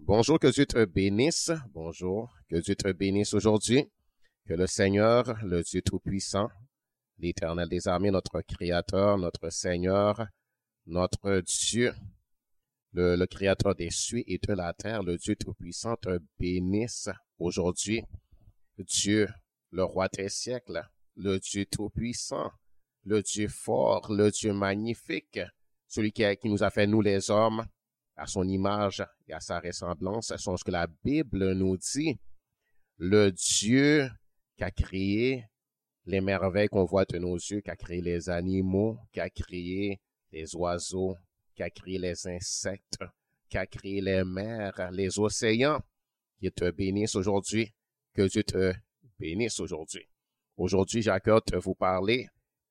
Bonjour, que Dieu te bénisse. Bonjour, que Dieu te bénisse aujourd'hui. Que le Seigneur, le Dieu Tout-Puissant, l'Éternel des armées, notre Créateur, notre Seigneur, notre Dieu, le Créateur des cieux et de la terre, le Dieu Tout-Puissant te bénisse aujourd'hui. Dieu, le Roi des siècles, le Dieu Tout-Puissant, le Dieu fort, le Dieu magnifique, celui qui nous a fait, nous les hommes, à son image et à sa ressemblance, c'est ce que la Bible nous dit. Le Dieu qui a créé les merveilles qu'on voit de nos yeux, qui a créé les animaux, qui a créé les oiseaux, qui a créé les insectes, qui a créé les mers, les océans, qui te bénisse aujourd'hui, que Dieu te bénisse aujourd'hui. Aujourd'hui, j'accorde de vous parler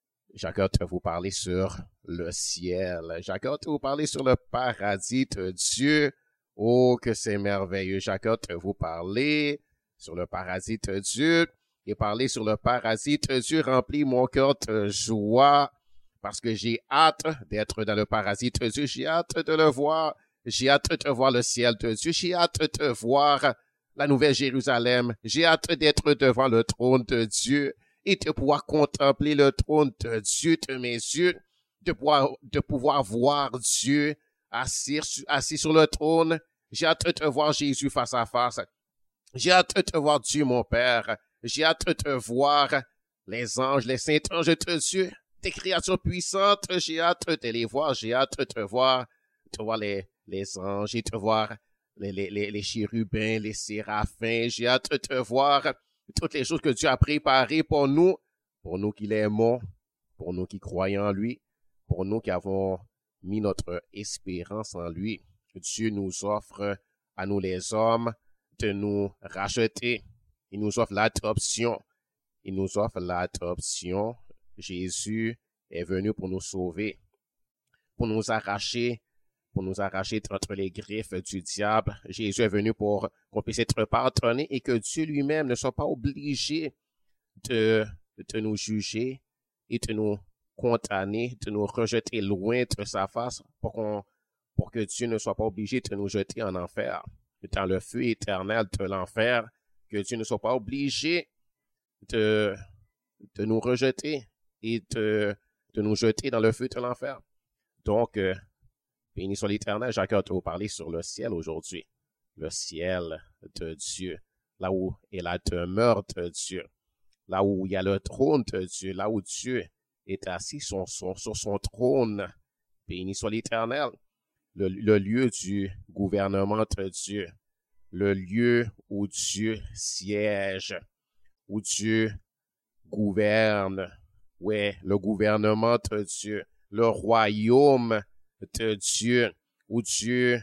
sur le ciel. J'accorde de vous parler sur le paradis de Dieu. Oh, que c'est merveilleux. J'accorde de vous parler sur le paradis de Dieu. Et parler sur le paradis de Dieu remplit mon cœur de joie parce que j'ai hâte d'être dans le paradis de Dieu. J'ai hâte de le voir. J'ai hâte de voir le ciel de Dieu. J'ai hâte de voir la nouvelle Jérusalem. J'ai hâte d'être devant le trône de Dieu et de pouvoir contempler le trône de Dieu de mes yeux, de pouvoir voir Dieu assis sur le trône. J'ai hâte de voir Jésus face à face. J'ai hâte de voir Dieu mon Père. J'ai hâte de voir les anges, les saints anges de Dieu, des créatures puissantes. J'ai hâte de les voir. J'ai hâte de voir les anges et de voir les chérubins, les séraphins. J'ai hâte de voir toutes les choses que Dieu a préparées pour nous qui l'aimons, pour nous qui croyons en lui, pour nous qui avons mis notre espérance en lui. Dieu nous offre à nous les hommes de nous racheter. Il nous offre l'adoption. Il nous offre l'adoption. Jésus est venu pour nous sauver, pour nous arracher entre les griffes du diable. Jésus est venu pour qu'on puisse être pardonné et que Dieu lui-même ne soit pas obligé de nous juger et de nous condamner, de nous rejeter loin de sa face pour que Dieu ne soit pas obligé de nous jeter en enfer, dans le feu éternel de l'enfer, que Dieu ne soit pas obligé de nous rejeter et de nous jeter dans le feu de l'enfer. Donc, béni soit l'Éternel, j'accorde de vous parler sur le ciel aujourd'hui. Le ciel de Dieu, là où est la demeure de Dieu, là où il y a le trône de Dieu, là où Dieu est assis sur son trône. Béni soit l'Éternel, le lieu du gouvernement de Dieu, le lieu où Dieu siège, où Dieu gouverne, ouais, le gouvernement de Dieu, le royaume de Dieu, où Dieu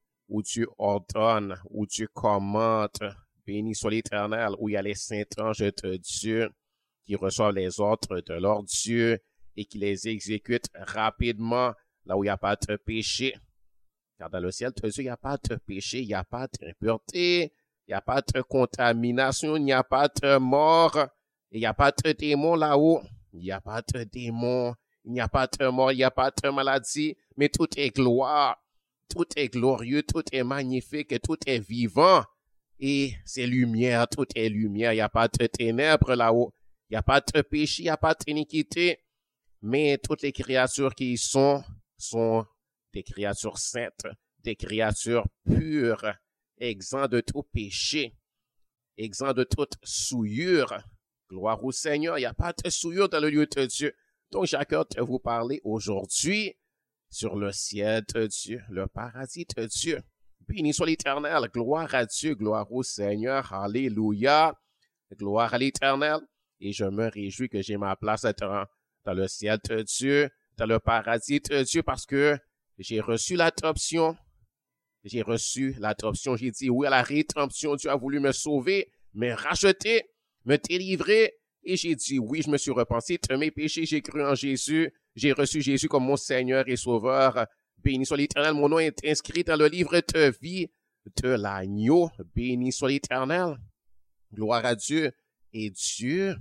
ordonne, où Dieu commande. Béni soit l'Éternel, où il y a les saints anges de Dieu qui reçoivent les ordres de leur Dieu et qui les exécutent rapidement, là où il n'y a pas de péché. Car dans le ciel de Dieu, il n'y a pas de péché, il n'y a pas d'impureté, il n'y a pas de contamination, il n'y a pas de mort, il n'y a pas de démons là-haut, il n'y a pas de démons. Il n'y a pas de mort, il n'y a pas de maladie, mais tout est gloire, tout est glorieux, tout est magnifique, tout est vivant. Et c'est lumière, tout est lumière, il n'y a pas de ténèbres là-haut, il n'y a pas de péché, il n'y a pas d'iniquité. Mais toutes les créatures qui y sont des créatures saintes, des créatures pures, exemptes de tout péché, exemptes de toute souillure. Gloire au Seigneur, il n'y a pas de souillure dans le lieu de Dieu. Donc, j'accorde de vous parler aujourd'hui sur le ciel de Dieu, le paradis de Dieu. Béni soit l'Éternel, gloire à Dieu, gloire au Seigneur, alléluia, gloire à l'Éternel. Et je me réjouis que j'ai ma place dans le ciel de Dieu, dans le paradis de Dieu, parce que j'ai reçu l'adoption. J'ai dit oui à la rédemption. Dieu a voulu me sauver, me racheter, me délivrer. Et j'ai dit oui, je me suis repenti de mes péchés, j'ai cru en Jésus, j'ai reçu Jésus comme mon Seigneur et Sauveur. Béni soit l'Éternel, mon nom est inscrit dans le livre de vie de l'agneau. Béni soit l'Éternel. Gloire à Dieu. Et Dieu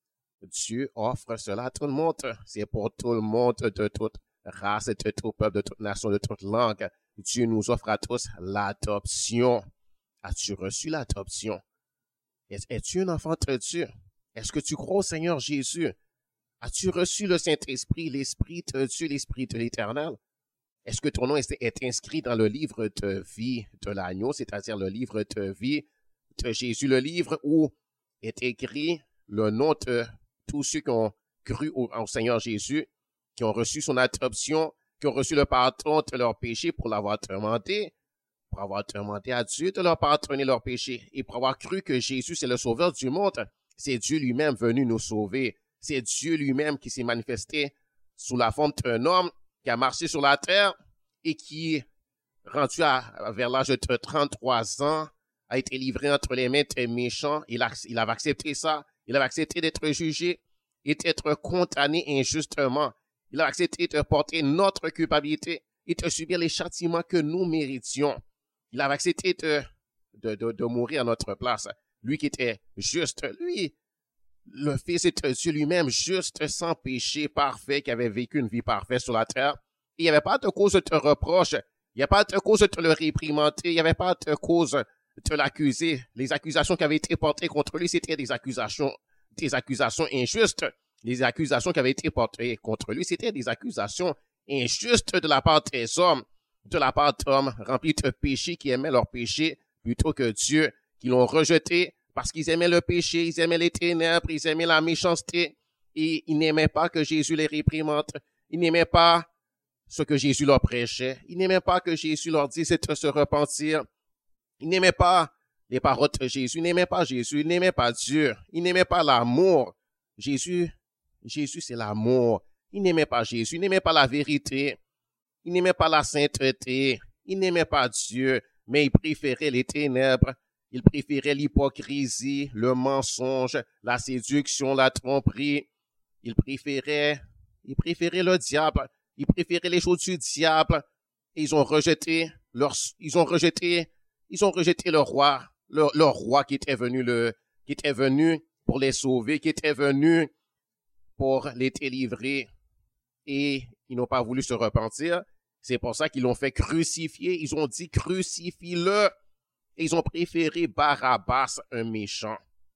offre cela à tout le monde. C'est pour tout le monde, de toute race, de tout peuple, de toute nation, de toute langue. Dieu nous offre à tous l'adoption. As-tu reçu l'adoption? Es-tu un enfant de Dieu? Est-ce que tu crois au Seigneur Jésus? As-tu reçu le Saint-Esprit, l'Esprit de Dieu, l'Esprit de l'Éternel? Est-ce que ton nom est inscrit dans le livre de vie de l'agneau, c'est-à-dire le livre de vie de Jésus, le livre où est écrit le nom de tous ceux qui ont cru au Seigneur Jésus, qui ont reçu son adoption, qui ont reçu le pardon de leurs péchés pour l'avoir demandé à Dieu de leur pardonner leurs péchés et pour avoir cru que Jésus c'est le sauveur du monde. C'est Dieu lui-même venu nous sauver. C'est Dieu lui-même qui s'est manifesté sous la forme d'un homme qui a marché sur la terre et qui, rendu vers l'âge de 33 ans, a été livré entre les mains des méchants. Il avait accepté ça. Il avait accepté d'être jugé et d'être condamné injustement. Il a accepté de porter notre culpabilité et de subir les châtiments que nous méritions. Il avait accepté de mourir à notre place. Lui qui était juste, lui, le Fils de Dieu lui-même, juste, sans péché, parfait, qui avait vécu une vie parfaite sur la terre. Il n'y avait pas de cause de reproche. Il n'y avait pas de cause de le réprimander. Il n'y avait pas de cause de l'accuser. Les accusations qui avaient été portées contre lui, c'était des accusations injustes. Les accusations qui avaient été portées contre lui, c'était des accusations injustes de la part des hommes, de la part d'hommes remplis de péché qui aimaient leur péché plutôt que Dieu, qui l'ont rejeté parce qu'ils aimaient le péché, ils aimaient les ténèbres, ils aimaient la méchanceté et ils n'aimaient pas que Jésus les réprimande. Ils n'aimaient pas ce que Jésus leur prêchait. Ils n'aimaient pas que Jésus leur disait de se repentir. Ils n'aimaient pas les paroles de Jésus. Ils n'aimaient pas Jésus. Ils n'aimaient pas Dieu. Ils n'aimaient pas l'amour. Jésus, c'est l'amour. Ils n'aimaient pas Jésus. Ils n'aimaient pas la vérité. Ils n'aimaient pas la sainteté. Ils n'aimaient pas Dieu, mais ils préféraient les ténèbres. Ils préféraient l'hypocrisie, le mensonge, la séduction, la tromperie. Ils préféraient le diable. Ils préféraient les choses du diable. Et ils ont rejeté le roi, leur roi qui était venu pour les sauver, qui était venu pour les délivrer. Et ils n'ont pas voulu se repentir. C'est pour ça qu'ils l'ont fait crucifier. Ils ont dit crucifie-le. Et ils ont préféré Barabbas, un méchant.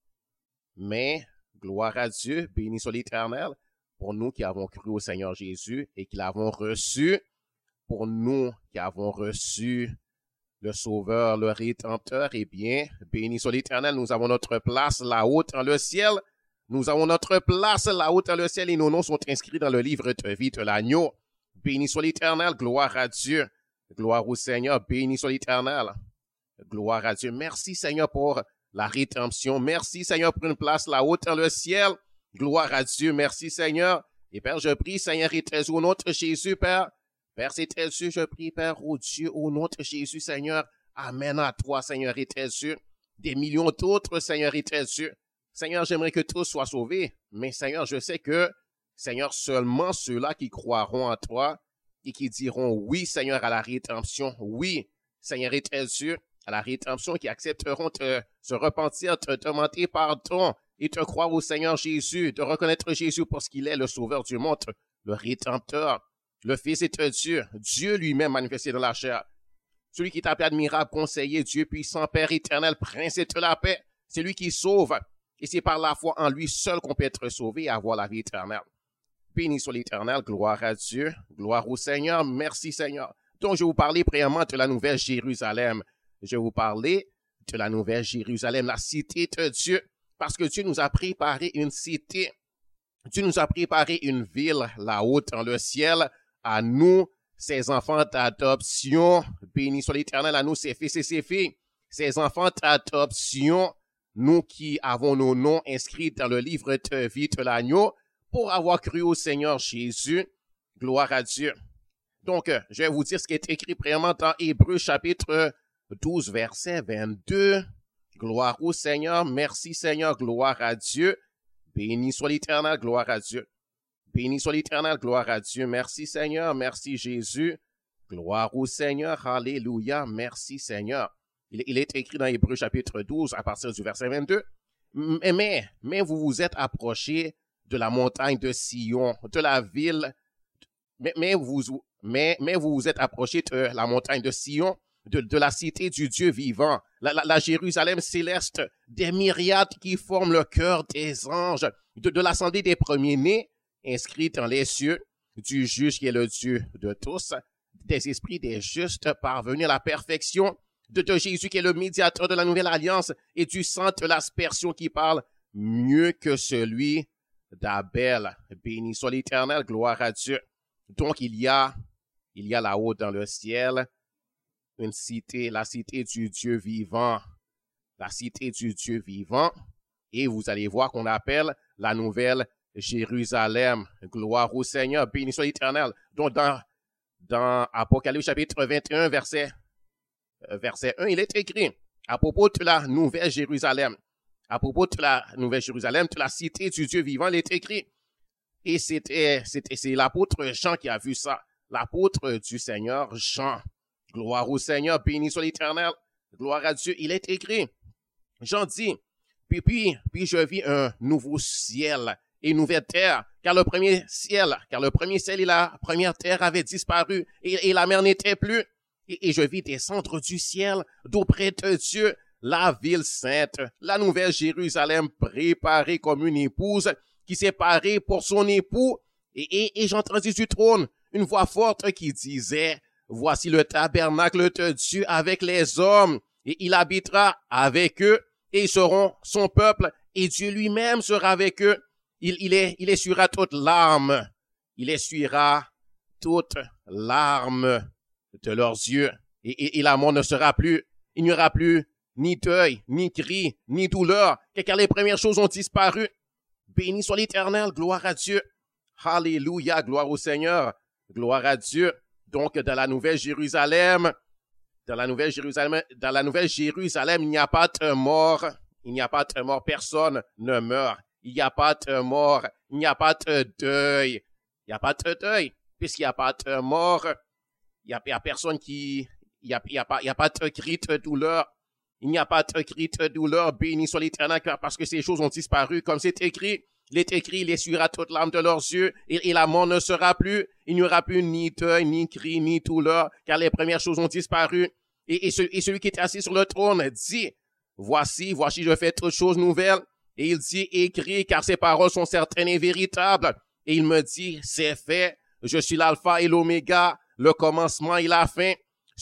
Mais, gloire à Dieu, béni soit l'Éternel, pour nous qui avons cru au Seigneur Jésus et qui l'avons reçu, pour nous qui avons reçu le Sauveur, le Rédempteur, eh bien, béni soit l'Éternel, nous avons notre place là-haut dans le ciel. Nous avons notre place là-haut dans le ciel et nos noms sont inscrits dans le livre de vie de l'agneau. Béni soit l'Éternel, gloire à Dieu. Gloire au Seigneur, béni soit l'Éternel. Gloire à Dieu. Merci Seigneur pour la rédemption. Merci Seigneur pour une place là-haut dans le ciel. Gloire à Dieu. Merci Seigneur. Et Père, je prie Seigneur et Dieu au nom de Jésus, Père. Père, c'est Dieu, je prie Père, oh Dieu, au nom de Jésus, Seigneur. Amen à toi, Seigneur et Dieu. Des millions d'autres, Seigneur et Dieu. Seigneur, j'aimerais que tous soient sauvés. Mais Seigneur, je sais que, Seigneur, seulement ceux-là qui croiront en toi et qui diront oui, Seigneur, à la rédemption. Oui, Seigneur et Dieu. À la rédemption, qui accepteront de se repentir, de demander pardon et de croire au Seigneur Jésus, de reconnaître Jésus pour ce qu'il est, le sauveur du monde, le rédempteur, le Fils de Dieu, Dieu lui-même manifesté dans la chair. Celui qui est appelé admirable, conseiller, Dieu puissant, Père éternel, prince de la paix, c'est lui qui sauve. Et c'est par la foi en lui seul qu'on peut être sauvé et avoir la vie éternelle. Béni soit l'Éternel, gloire à Dieu, gloire au Seigneur, merci Seigneur. Donc je vais vous parler premièrement de la nouvelle Jérusalem. Je vais vous parler de la nouvelle Jérusalem, la cité de Dieu, parce que Dieu nous a préparé une cité. Dieu nous a préparé une ville là-haut dans le ciel, à nous, ses enfants d'adoption. Béni soit l'Éternel, à nous, ses fils et ses filles, ses enfants d'adoption, nous qui avons nos noms inscrits dans le livre de vie de l'agneau, pour avoir cru au Seigneur Jésus. Gloire à Dieu. Donc, je vais vous dire ce qui est écrit premièrement dans Hébreux chapitre 12, verset 22. Gloire au Seigneur, merci Seigneur, gloire à Dieu. Béni soit l'Éternel, gloire à Dieu. Béni soit l'Éternel, gloire à Dieu. Merci Seigneur, merci Jésus. Gloire au Seigneur, alléluia, merci Seigneur. Il est écrit dans Hébreux chapitre 12 à partir du verset 22. Mais vous vous êtes approchés de la montagne de Sion, de la ville. Mais mais vous vous êtes approché de la montagne de Sion, de la cité du Dieu vivant, la Jérusalem céleste, des myriades qui forment le cœur des anges, de l'assemblée des premiers-nés, inscrits dans les cieux, du juge qui est le Dieu de tous, des esprits des justes parvenus à la perfection, de Jésus qui est le médiateur de la nouvelle alliance et du sang de l'aspersion qui parle mieux que celui d'Abel. Béni soit l'Éternel, gloire à Dieu. Donc il y a là-haut dans le ciel une cité, la cité du Dieu vivant, la cité du Dieu vivant, et vous allez voir qu'on appelle la nouvelle Jérusalem. Gloire au Seigneur, béni soit l'Éternel. Donc dans Apocalypse chapitre 21, verset 1, il est écrit à propos de la nouvelle Jérusalem. À propos de la nouvelle Jérusalem, de la cité du Dieu vivant, il est écrit. Et c'est l'apôtre Jean qui a vu ça. L'apôtre du Seigneur Jean. Gloire au Seigneur, béni soit l'Éternel. Gloire à Dieu, il est écrit. Jean dit, puis je vis un nouveau ciel et une nouvelle terre, car le premier ciel et la première terre avaient disparu et la mer n'était plus. Et je vis descendre du ciel, d'auprès de Dieu, la ville sainte, la nouvelle Jérusalem préparée comme une épouse qui s'est parée pour son époux. Et j'entendis du trône une voix forte qui disait, voici le tabernacle de Dieu avec les hommes, et il habitera avec eux, et ils seront son peuple, et Dieu lui-même sera avec eux. Il essuiera toute larme. Il essuiera toute larme de leurs yeux. Et la mort ne sera plus. Il n'y aura plus ni deuil, ni cri, ni douleur, car les premières choses ont disparu. Béni soit l'Éternel, gloire à Dieu. Alléluia, gloire au Seigneur, gloire à Dieu. Donc, dans la nouvelle Jérusalem, il n'y a pas de mort. Il n'y a pas de mort. Personne ne meurt. Il n'y a pas de mort. Il n'y a pas de deuil. Il n'y a pas de deuil. Puisqu'il n'y a pas de mort, il n'y a personne il n'y a pas de cri de douleur. Il n'y a pas de cri de douleur. Béni soit l'Éternel, parce que ces choses ont disparu, comme c'est écrit. Il est écrit, il essuiera toute larme de leurs yeux, et la mort ne sera plus. Il n'y aura plus ni deuil, ni cri, ni douleur, car les premières choses ont disparu. Et celui qui est assis sur le trône dit, voici, je fais toutes choses nouvelles. Et il dit, écris, car ces paroles sont certaines et véritables. Et il me dit, c'est fait. Je suis l'alpha et l'oméga, le commencement et la fin.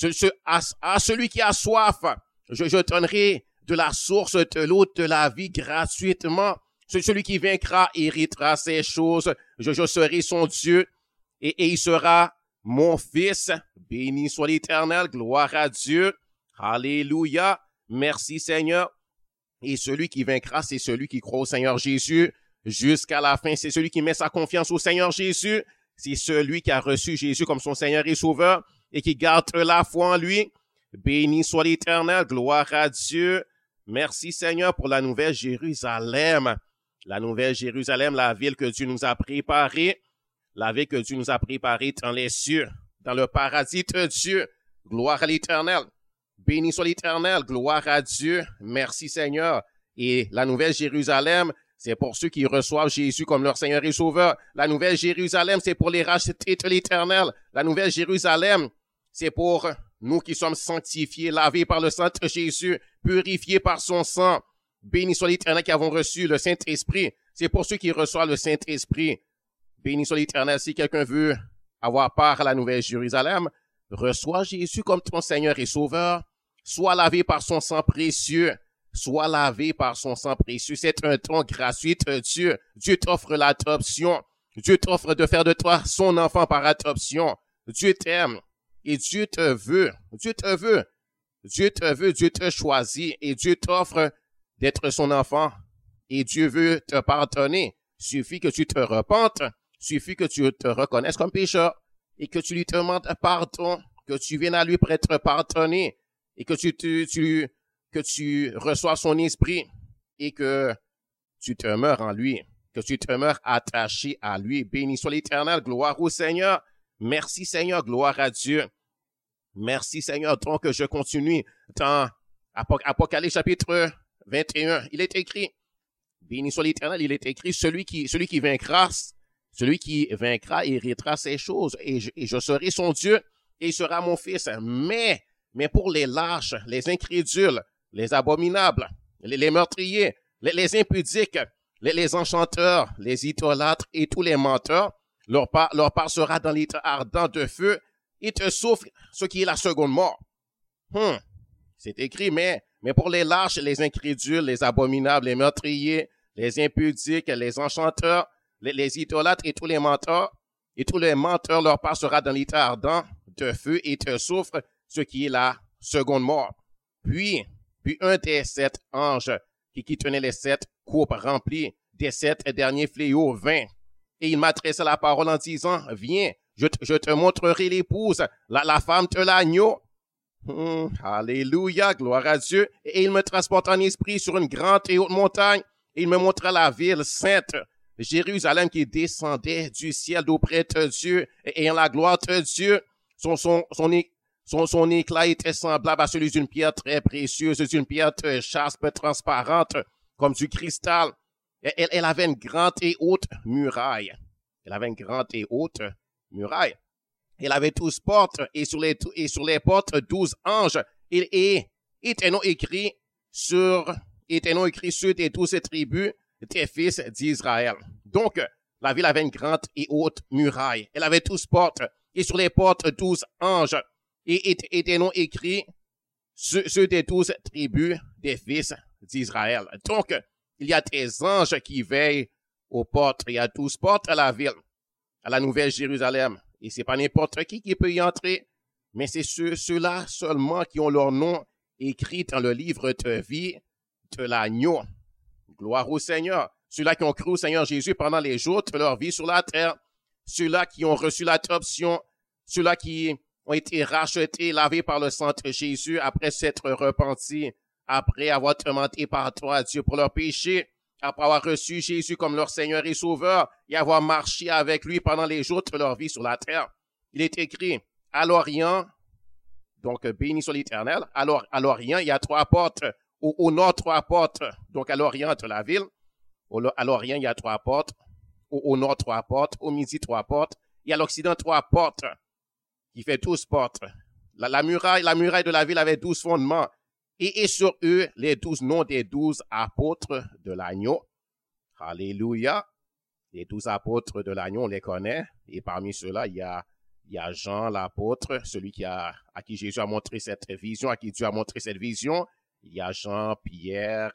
À celui qui a soif, je donnerai de la source de l'eau de la vie gratuitement. Celui qui vaincra héritera ces choses. Je serai son Dieu et il sera mon fils. Béni soit l'Éternel, gloire à Dieu. Alléluia. Merci Seigneur. Et celui qui vaincra, c'est celui qui croit au Seigneur Jésus jusqu'à la fin. C'est celui qui met sa confiance au Seigneur Jésus. C'est celui qui a reçu Jésus comme son Seigneur et Sauveur et qui garde la foi en lui. Béni soit l'Éternel, gloire à Dieu. Merci Seigneur pour la nouvelle Jérusalem. La nouvelle Jérusalem, la ville que Dieu nous a préparée. La ville que Dieu nous a préparée dans les cieux, dans le paradis de Dieu. Gloire à l'Éternel. Béni soit l'Éternel, gloire à Dieu. Merci Seigneur. Et la nouvelle Jérusalem, c'est pour ceux qui reçoivent Jésus comme leur Seigneur et Sauveur. La nouvelle Jérusalem, c'est pour les rachetés de l'Éternel. La nouvelle Jérusalem, c'est pour nous qui sommes sanctifiés, lavés par le sang de Jésus, purifiés par son sang. Béni soit l'Éternel qui avons reçu le Saint-Esprit. C'est pour ceux qui reçoivent le Saint-Esprit. Béni soit l'Éternel. Si quelqu'un veut avoir part à la nouvelle Jérusalem, reçois Jésus comme ton Seigneur et Sauveur. Sois lavé par son sang précieux. Sois lavé par son sang précieux. C'est un don gratuit de Dieu. Dieu t'offre l'adoption. Dieu t'offre de faire de toi son enfant par adoption. Dieu t'aime et Dieu te veut. Dieu te veut. Dieu te veut. Dieu te choisit et Dieu t'offre d'être son enfant. Et Dieu veut te pardonner. Suffit que tu te repentes. Suffit que tu te reconnaisses comme pécheur et que tu lui demandes pardon, que tu viennes à lui pour être pardonné et que tu reçois son esprit et que tu demeures en lui, que tu demeures attaché à lui. Béni soit l'Éternel, gloire au Seigneur. Merci Seigneur, gloire à Dieu. Merci Seigneur. Donc je continue dans Apocalypse chapitre 21. Il est écrit, béni soit l'Éternel, il est écrit, celui qui vaincra, Celui qui vaincra héritera ces choses, et je serai son Dieu, et il sera mon fils. Mais pour les lâches, les incrédules, les abominables, les meurtriers, les impudiques, les enchanteurs, les idolâtres et tous les menteurs, leur part sera dans l'étang ardent de feu, et te souffle ce qui est la seconde mort. C'est écrit, mais pour les lâches, les incrédules, les abominables, les meurtriers, les impudiques, les enchanteurs, les idolâtres et tous les menteurs, leur part sera dans l'étang ardent de feu et te souffre ce qui est la seconde mort. Puis un des 7 anges qui tenait les 7 coupes remplies des 7 derniers fléaux vint, et il m'adressa la parole en disant, viens, je te montrerai l'épouse, la femme de l'agneau. Alléluia, gloire à Dieu. Et il me transporta en esprit sur une grande et haute montagne, et il me montra la ville sainte, Jérusalem, qui descendait du ciel d'auprès de Dieu, et en la gloire de Dieu. Son éclat était semblable à celui d'une pierre très précieuse, d'une pierre de jaspe transparente, comme du cristal. Elle avait une grande et haute muraille. Elle avait 12 portes, et sur les portes 12 anges. Et étaient non écrits ceux des 12 tribus des fils d'Israël. Donc, la ville avait une grande et haute muraille. Elle avait 12 portes, et sur les portes 12 anges. Et étaient non écrits ceux des 12 tribus des fils d'Israël. Donc, il y a des anges qui veillent aux portes. Il y a 12 portes à la ville, à la Nouvelle Jérusalem. Et c'est pas n'importe qui peut y entrer, mais c'est ceux-là seulement qui ont leur nom écrit dans le livre de vie de l'agneau. Gloire au Seigneur. Ceux-là qui ont cru au Seigneur Jésus pendant les jours de leur vie sur la terre. Ceux-là qui ont reçu l'adoption. Ceux-là qui ont été rachetés, lavés par le sang de Jésus après s'être repentis, après avoir demandé pardon à Dieu pour leurs péchés, après avoir reçu Jésus comme leur Seigneur et Sauveur et avoir marché avec lui pendant les jours de leur vie sur la terre. Il est écrit, à l'Orient, donc béni soit l'Éternel, à l'Orient, il y a 3 portes, au nord 3 portes, donc à l'Orient de la ville, à l'Orient, il y a 3 portes, au nord 3 portes, au midi 3 portes, et à l'Occident 3 portes, qui fait 12 portes. La muraille de la ville avait 12 fondements, et sur eux, les 12 noms des 12 apôtres de l'agneau. Alléluia. Les 12 apôtres de l'agneau, on les connaît. Et parmi ceux-là, il y a Jean l'apôtre, celui à qui Jésus a montré cette vision, à qui Dieu a montré cette vision. Il y a Jean, Pierre,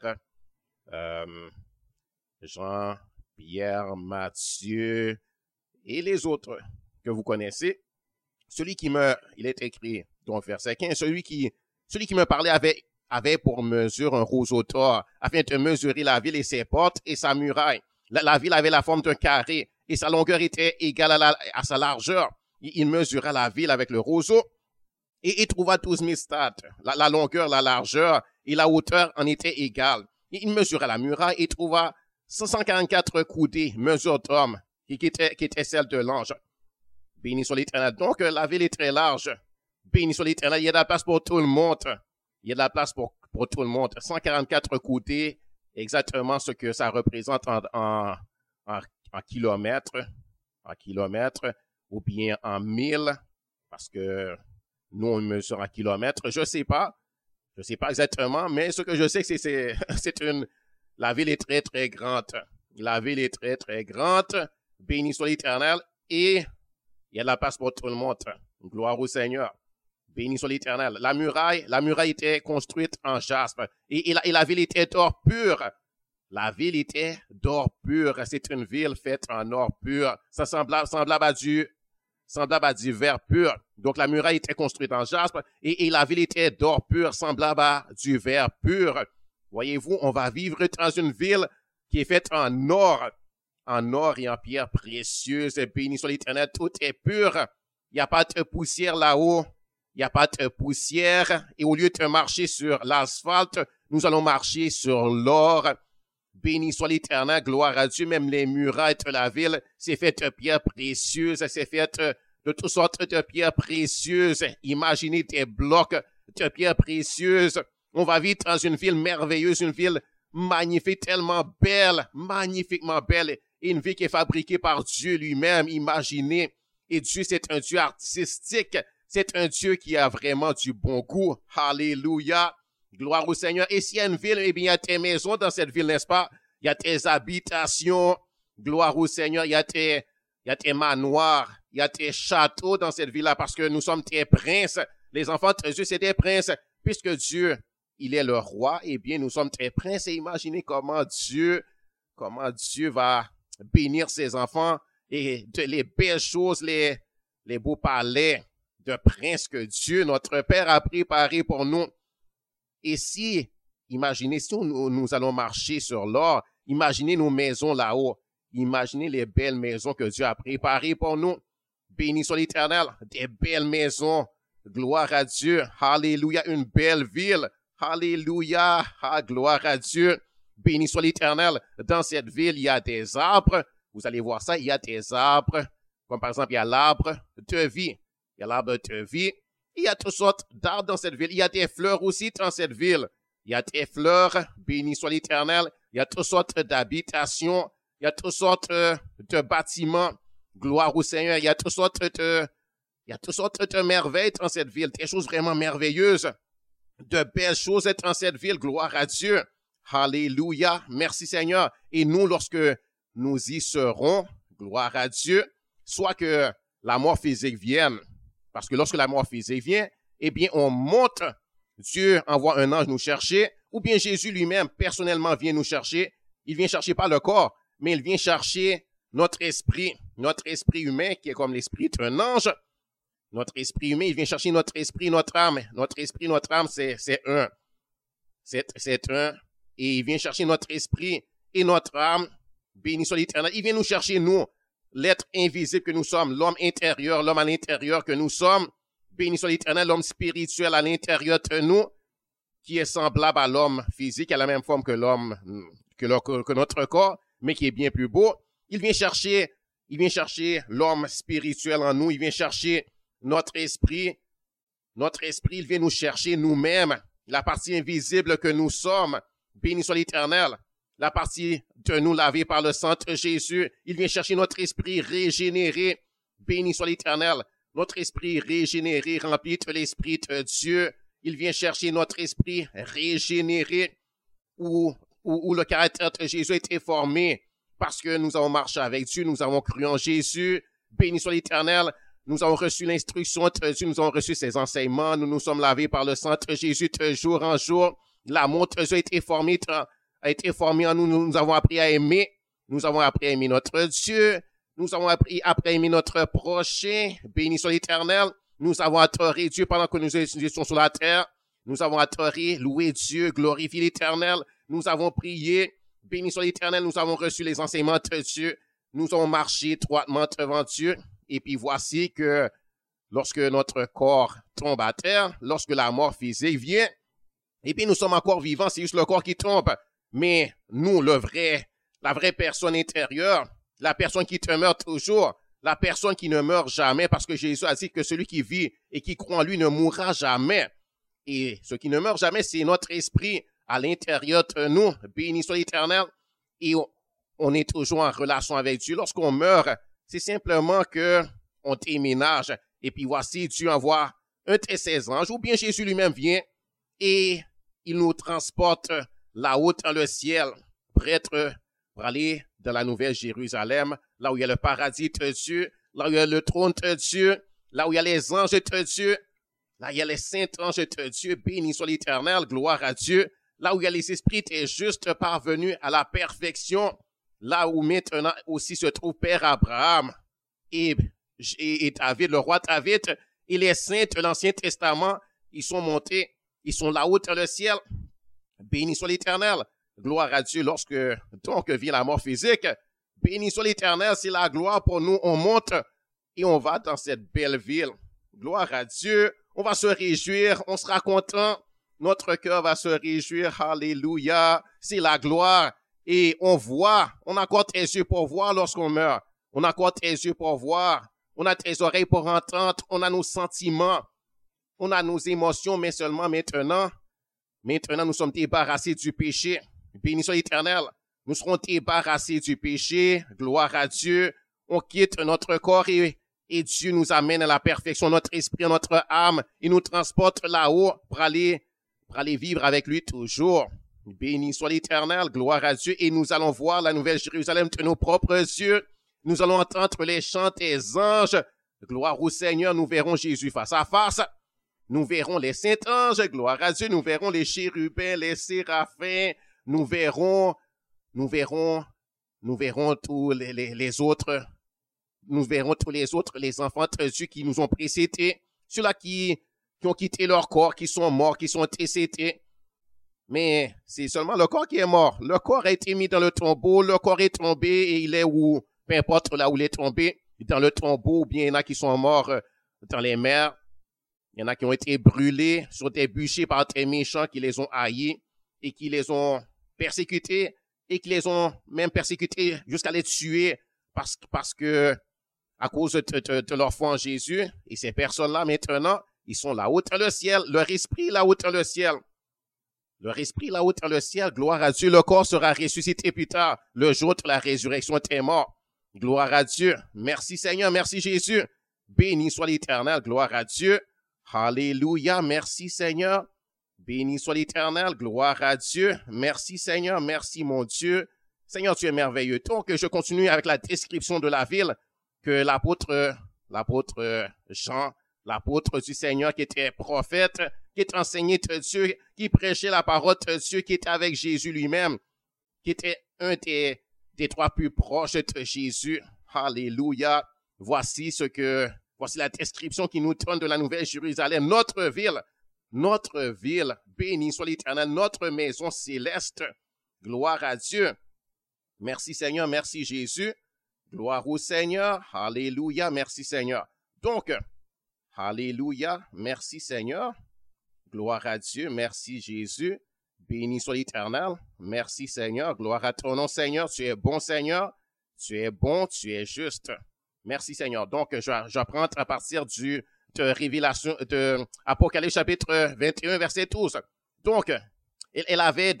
Matthieu, et les autres que vous connaissez. Il est écrit, donc verset 15, celui qui me parlait avait pour mesure un roseau d'or, afin de mesurer la ville et ses portes et sa muraille. La ville avait la forme d'un carré, et sa longueur était égale à sa largeur. Il mesura la ville avec le roseau, et il trouva 12 000 stades. La longueur, la largeur et la hauteur en étaient égales. Il mesura la muraille et trouva 144 coudées, mesure d'homme, qui était celle de l'ange. Béni soit l'Éternel. Donc, la ville est très large. Béni soit l'Éternel. Il y a de la place pour tout le monde. Il y a de la place pour tout le monde. 144 coudées, exactement ce que ça représente en kilomètres, ou bien en milles, parce que nous, on mesure en kilomètres. Je sais pas exactement, mais ce que je sais, c'est la ville est très, très grande. La ville est très, très grande. Béni soit l'Éternel. Et il y a de la place pour tout le monde. Gloire au Seigneur. Béni soit l'Éternel. La muraille était construite en jaspe. Et la ville était d'or pur. La ville était d'or pur. C'est une ville faite en or pur. Ça semblable à du verre pur. Donc la muraille était construite en jaspe. Et la ville était d'or pur, semblable à du verre pur. Voyez-vous, on va vivre dans une ville qui est faite en or et en pierre précieuse. Béni soit l'Éternel, tout est pur. Il n'y a pas de poussière là-haut. Il n'y a pas de poussière. Et au lieu de marcher sur l'asphalte, nous allons marcher sur l'or. Béni soit l'Éternel, gloire à Dieu. Même les murailles de la ville, c'est fait de pierres précieuses. C'est fait de toutes sortes de pierres précieuses. Imaginez des blocs de pierres précieuses. On va vivre dans une ville merveilleuse, une ville magnifique, tellement belle, magnifiquement belle. une vie qui est fabriquée par Dieu lui-même, imaginez. Et Dieu, c'est un Dieu artistique. C'est un Dieu qui a vraiment du bon goût. Alléluia. Gloire au Seigneur. Et s'il y a une ville, eh bien, il y a tes maisons dans cette ville, n'est-ce pas? Il y a tes habitations. Gloire au Seigneur. Il y a tes manoirs. Il y a tes châteaux dans cette ville-là parce que nous sommes tes princes. Les enfants de Dieu, c'est des princes. Puisque Dieu, il est le roi, eh bien, nous sommes tes princes. Et imaginez comment Dieu va bénir ses enfants et les belles choses, les beaux palais de princes que Dieu, notre Père, a préparés pour nous. Et imaginez, si nous allons marcher sur l'or, imaginez nos maisons là-haut. Imaginez les belles maisons que Dieu a préparées pour nous. Béni soit l'Éternel, des belles maisons. Gloire à Dieu. Alléluia, une belle ville. Alléluia, gloire à Dieu. Béni soit l'Éternel. Dans cette ville, il y a des arbres. Vous allez voir ça, il y a des arbres. Comme par exemple, il y a l'arbre de vie. Il y a l'arbre de vie. Il y a toutes sortes d'arbres dans cette ville. Il y a des fleurs aussi dans cette ville. Il y a des fleurs, béni soit l'Éternel. Il y a toutes sortes d'habitations. Il y a toutes sortes de bâtiments. Gloire au Seigneur. Il y a toutes sortes de merveilles dans cette ville. Des choses vraiment merveilleuses. De belles choses dans cette ville. Gloire à Dieu. Alléluia. Merci Seigneur. Et nous, lorsque nous y serons, gloire à Dieu, soit que la mort physique vienne, parce que lorsque la mort physique vient, eh bien, on monte, Dieu envoie un ange nous chercher, ou bien Jésus lui-même, personnellement, vient nous chercher. Il vient chercher pas le corps, mais il vient chercher notre esprit humain, qui est comme l'esprit d'un ange. Notre esprit humain, il vient chercher notre esprit, notre âme. Notre esprit, notre âme, c'est un. C'est un. Et il vient chercher notre esprit et notre âme. Béni soit l'Éternel. Il vient nous chercher, nous, l'être invisible que nous sommes, l'homme intérieur, l'homme à l'intérieur que nous sommes. Béni soit l'Éternel, l'homme spirituel à l'intérieur de nous, qui est semblable à l'homme physique, à la même forme que l'homme, que notre corps, mais qui est bien plus beau. Il vient chercher l'homme spirituel en nous. Il vient chercher notre esprit. Notre esprit, il vient nous chercher nous-mêmes, la partie invisible que nous sommes. Béni soit l'Éternel. La partie de nous lavée par le sang de Jésus. Il vient chercher notre esprit régénéré. Béni soit l'Éternel. Notre esprit régénéré, rempli de l'Esprit de Dieu. Il vient chercher notre esprit régénéré où le caractère de Jésus a été formé parce que nous avons marché avec Dieu, nous avons cru en Jésus. Béni soit l'Éternel. Nous avons reçu l'instruction de Dieu, nous avons reçu ses enseignements. Nous nous sommes lavés par le sang de Jésus de jour en jour. L'amour de Dieu a été formé en nous. Nous avons appris à aimer. Nous avons appris à aimer notre Dieu. Nous avons appris à aimer notre prochain. Béni soit l'Éternel. Nous avons adoré Dieu pendant que nous étions sur la terre. Nous avons adoré, loué Dieu, glorifié l'Éternel. Nous avons prié. Béni soit l'Éternel. Nous avons reçu les enseignements de Dieu. Nous avons marché étroitement devant Dieu. Et puis voici que lorsque notre corps tombe à terre, lorsque la mort physique vient, et puis nous sommes encore vivants, c'est juste le corps qui tombe. Mais nous, la vraie personne intérieure, la personne qui demeure toujours, la personne qui ne meurt jamais, parce que Jésus a dit que celui qui vit et qui croit en lui ne mourra jamais. Et ce qui ne meurt jamais, c'est notre esprit à l'intérieur de nous. Béni soit l'Éternel. Et on est toujours en relation avec Dieu. Lorsqu'on meurt, c'est simplement que on déménage. Et puis voici, Dieu envoie un de ses anges, ou bien Jésus lui-même vient et il nous transporte là-haut dans le ciel, pour aller dans la Nouvelle Jérusalem, là où il y a le paradis de Dieu, là où il y a le trône de Dieu, là où il y a les anges de Dieu, là où il y a les saints anges de Dieu, béni soit l'Éternel, gloire à Dieu, là où il y a les esprits des justes parvenus à la perfection, là où maintenant aussi se trouve Père Abraham et David, le roi David, et les saints de l'Ancien Testament, ils sont montés, ils sont là-haut dans le ciel. Béni soit l'Éternel. Gloire à Dieu lorsque donc vient la mort physique. Béni soit l'Éternel, c'est la gloire pour nous. On monte et on va dans cette belle ville. Gloire à Dieu. On va se réjouir, on sera content. Notre cœur va se réjouir. Alléluia. C'est la gloire. Et on a encore tes yeux pour voir lorsqu'on meurt. On a encore tes yeux pour voir. On a tes oreilles pour entendre. On a nos sentiments. On a nos émotions, mais seulement maintenant, nous sommes débarrassés du péché. Béni soit l'Éternel. nous serons débarrassés du péché, gloire à Dieu, on quitte notre corps et Dieu nous amène à la perfection, notre esprit, notre âme, il nous transporte là-haut pour aller vivre avec lui toujours. Béni soit l'Éternel, gloire à Dieu, et nous allons voir la nouvelle Jérusalem de nos propres yeux. Nous allons entendre les chants des anges. Gloire au Seigneur, nous verrons Jésus face à face. Nous verrons les saints anges, gloire à Dieu, nous verrons les chérubins, les séraphins, nous verrons tous les autres, nous verrons tous les autres, les enfants de Dieu qui nous ont précédés, ceux-là qui ont quitté leur corps, qui sont morts, qui sont décédés. Mais c'est seulement le corps qui est mort. Le corps a été mis dans le tombeau, le corps est tombé et il est où, peu importe là où il est tombé, dans le tombeau, ou bien il y en a qui sont morts dans les mers. Il y en a qui ont été brûlés sur des bûchers par des méchants qui les ont haïs et qui les ont persécutés et qui les ont même persécutés jusqu'à les tuer parce que à cause de leur foi en Jésus. Et ces personnes-là, maintenant, ils sont là-haut dans le ciel. Leur esprit là-haut dans le ciel. Leur esprit là-haut dans le ciel. Gloire à Dieu. Le corps sera ressuscité plus tard, le jour de la résurrection des morts. Gloire à Dieu. Merci Seigneur. Merci Jésus. Béni soit l'Éternel. Gloire à Dieu. Alléluia. Merci Seigneur. Béni soit l'Éternel. Gloire à Dieu. Merci Seigneur. Merci mon Dieu. Seigneur, tu es merveilleux. Donc, je continue avec la description de la ville que l'apôtre Jean, l'apôtre du Seigneur qui était prophète, qui était enseigné de Dieu, qui prêchait la parole de Dieu, qui était avec Jésus lui-même, qui était un des trois plus proches de Jésus. Alléluia. Voici la description qui nous donne de la Nouvelle Jérusalem, notre ville, béni soit l'Éternel, notre maison céleste. Gloire à Dieu. Merci Seigneur, merci Jésus. Gloire au Seigneur. Alléluia, merci Seigneur. Donc, alléluia, merci Seigneur. Gloire à Dieu, merci Jésus. Béni soit l'Éternel. Merci Seigneur. Gloire à ton nom Seigneur. Tu es bon Seigneur. Tu es bon, tu es juste. Merci Seigneur. Donc, j'apprends à partir de Révélation, de Apocalypse chapitre 21, verset 12. Donc, elle avait,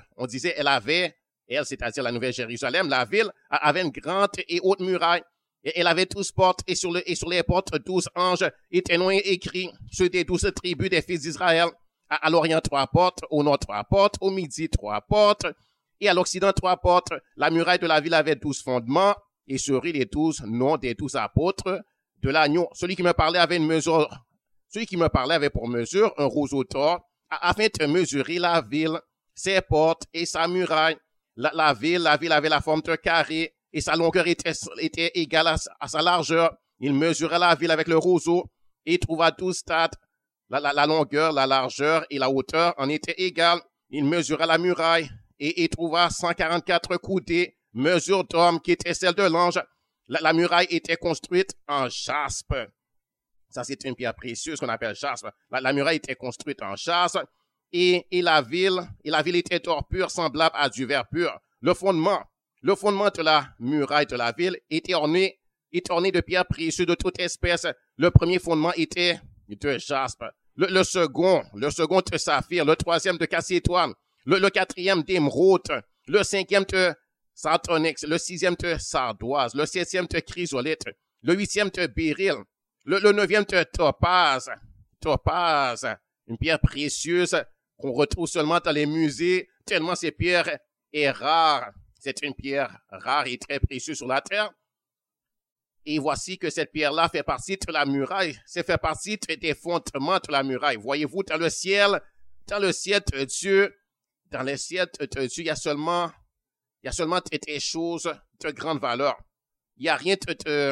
elle, c'est-à-dire la Nouvelle Jérusalem, la ville, avait une grande et haute muraille. Et elle avait 12 portes, et sur les portes, 12 anges étaient nommés écrits, ceux des 12 tribus des fils d'Israël. À l'Orient, 3 portes, au Nord, 3 portes, au Midi, 3 portes, et à l'Occident, 3 portes. La muraille de la ville avait 12 fondements, et sur les 12 noms des 12 apôtres de l'agneau. Celui qui me parlait avait pour mesure un roseau d'or, afin de mesurer la ville, ses portes et sa muraille. La ville avait la forme d'un carré et sa longueur était égale à sa largeur. Il mesura la ville avec le roseau et trouva 12 stades. La longueur, la largeur et la hauteur en étaient égales. Il mesura la muraille et trouva 144 coudées, mesure d'homme qui était celle de l'ange. La muraille était construite en jaspe. Ça, c'est une pierre précieuse qu'on appelle jaspe. La muraille était construite en jaspe. Et la ville était d'or pur, semblable à du verre pur. Le fondement de la muraille de la ville était orné de pierres précieuses de toute espèce. Le premier fondement était de jaspe. Le second de saphir. Le troisième de cassitoine. Le quatrième d'émeraude. Le cinquième de sardonyx. Le sixième de sardoise. Le septième de chrysolite. Le huitième de béryl. Le neuvième de topaze. Une pierre précieuse qu'on retrouve seulement dans les musées, tellement cette pierre est rare. C'est une pierre rare et très précieuse sur la terre. Et voici que cette pierre-là fait partie de la muraille. C'est fait partie des fondements de la muraille. Voyez-vous, dans le ciel de Dieu, il y a seulement des choses de grande valeur. Il n'y a rien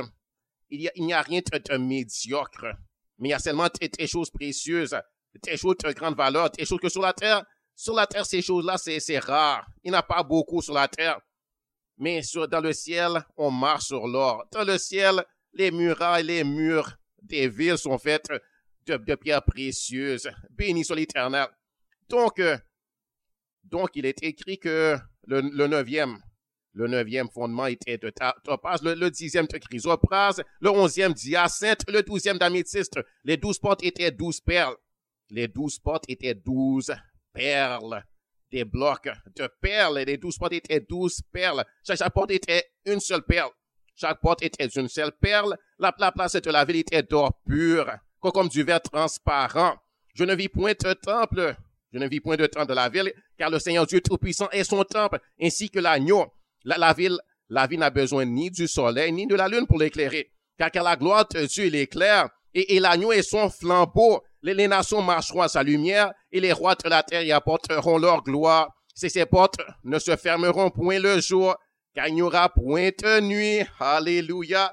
de médiocre, mais il y a seulement des choses précieuses. Des choses de grande valeur, des choses que sur la terre, ces choses-là, c'est rare. Il n'y en a pas beaucoup sur la terre. Mais dans le ciel, on marche sur l'or. Dans le ciel, les murailles, les murs des villes sont faits de pierres précieuses. Béni soit l'Éternel. Donc, il est écrit que le neuvième fondement était de topaze, le 10e de chrysoprase, le 11e d'hyacinthe, le 12e d'améthyste. Les 12 portes étaient 12 perles. Les 12 portes étaient 12 perles. des blocs de perles. Et les 12 portes étaient 12 perles. Chaque porte était une seule perle. Chaque porte était d'une seule perle. La place de la ville était d'or pur, comme du verre transparent. Je ne vis point de temple. Je ne vis point de temple de la ville, car le Seigneur Dieu Tout-Puissant est son temple, ainsi que l'agneau. La ville n'a besoin ni du soleil, ni de la lune pour l'éclairer, car la gloire de Dieu l'éclaire, et l'agneau est son flambeau. Les nations marcheront à sa lumière, et les rois de la terre y apporteront leur gloire. Ces portes ne se fermeront point le jour, car il n'y aura point de nuit. Alléluia.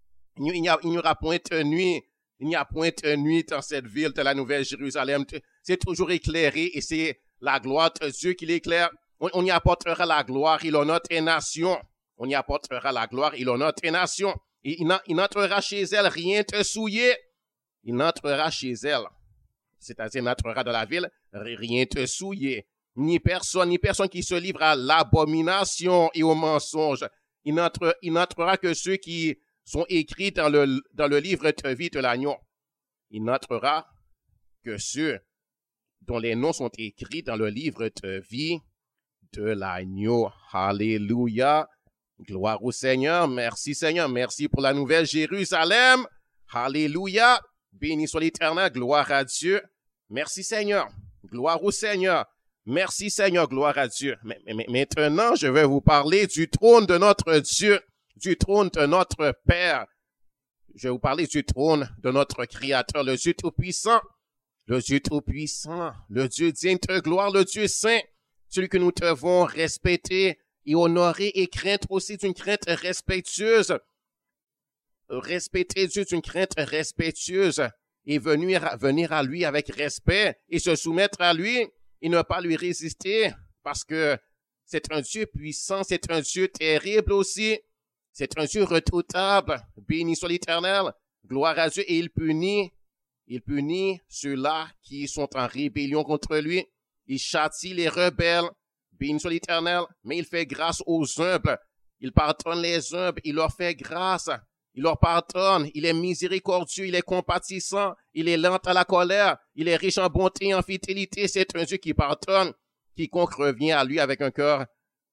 Il n'y aura point de nuit. Il n'y a point de nuit dans cette ville de la Nouvelle Jérusalem. C'est toujours éclairé et c'est la gloire de Dieu qui l'éclaire. On y apportera la gloire et l'honneur des nations. On y apportera la gloire et l'honneur des nations. Et il n'entrera chez elle rien de souillé. Il n'entrera chez elle, c'est-à-dire n'entrera dans la ville, rien de souillé. Ni personne qui se livre à l'abomination et au mensonge. Il n'entrera que ceux qui sont écrits dans le livre de vie de l'agneau. Il n'entrera que ceux dont les noms sont écrits dans le livre de vie de l'agneau. Alléluia. Gloire au Seigneur. Merci Seigneur. Merci pour la Nouvelle Jérusalem. Alléluia. Béni soit l'Éternel. Gloire à Dieu. Merci Seigneur. Gloire au Seigneur. Merci Seigneur. Gloire à Dieu. Mais maintenant, je vais vous parler du trône de notre Dieu, du trône de notre Père. Je vais vous parler du trône de notre Créateur, le Dieu Tout-Puissant. Le Dieu Tout-Puissant, le Dieu digne de gloire, le Dieu saint, celui que nous devons respecter et honorer et craindre aussi d'une crainte respectueuse. Respecter Dieu d'une crainte respectueuse et venir à lui avec respect et se soumettre à lui et ne pas lui résister parce que c'est un Dieu puissant, c'est un Dieu terrible aussi, c'est un Dieu redoutable. Béni soit l'Éternel, gloire à Dieu, et il punit ceux-là qui sont en rébellion contre lui. Il châtie les rebelles. Béni soit l'Éternel, mais il fait grâce aux humbles. Il pardonne les humbles, il leur fait grâce. Il leur pardonne, il est miséricordieux, il est compatissant, il est lent à la colère, il est riche en bonté et en fidélité. C'est un Dieu qui pardonne. Quiconque revient à lui avec un cœur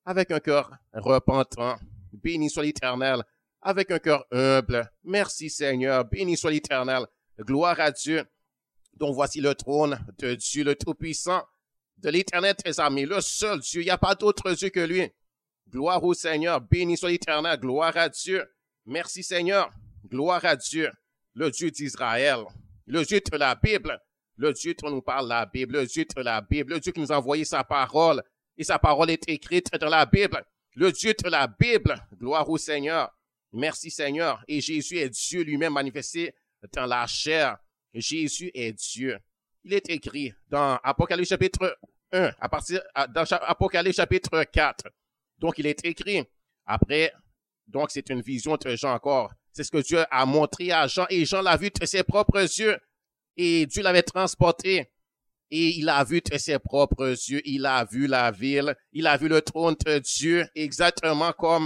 repentant. Béni soit l'Éternel, avec un cœur humble. Merci Seigneur, béni soit l'Éternel. Gloire à Dieu. Donc voici le trône de Dieu, le Tout-Puissant, de l'Éternel des armées, le seul Dieu. Il n'y a pas d'autre Dieu que lui. Gloire au Seigneur, béni soit l'Éternel, gloire à Dieu. Merci Seigneur, gloire à Dieu, le Dieu d'Israël, le Dieu de la Bible, le Dieu dont nous parle la Bible, le Dieu de la Bible, le Dieu qui nous a envoyé sa parole, et sa parole est écrite dans la Bible, le Dieu de la Bible, gloire au Seigneur. Merci Seigneur, et Jésus est Dieu lui-même manifesté dans la chair. Jésus est Dieu. Il est écrit dans Apocalypse chapitre 1, dans Apocalypse chapitre 4. Donc, il est écrit. Après, donc, c'est une vision de Jean encore. C'est ce que Dieu a montré à Jean, et Jean l'a vu de ses propres yeux. Et Dieu l'avait transporté. Et il a vu de ses propres yeux. Il a vu la ville. Il a vu le trône de Dieu exactement comme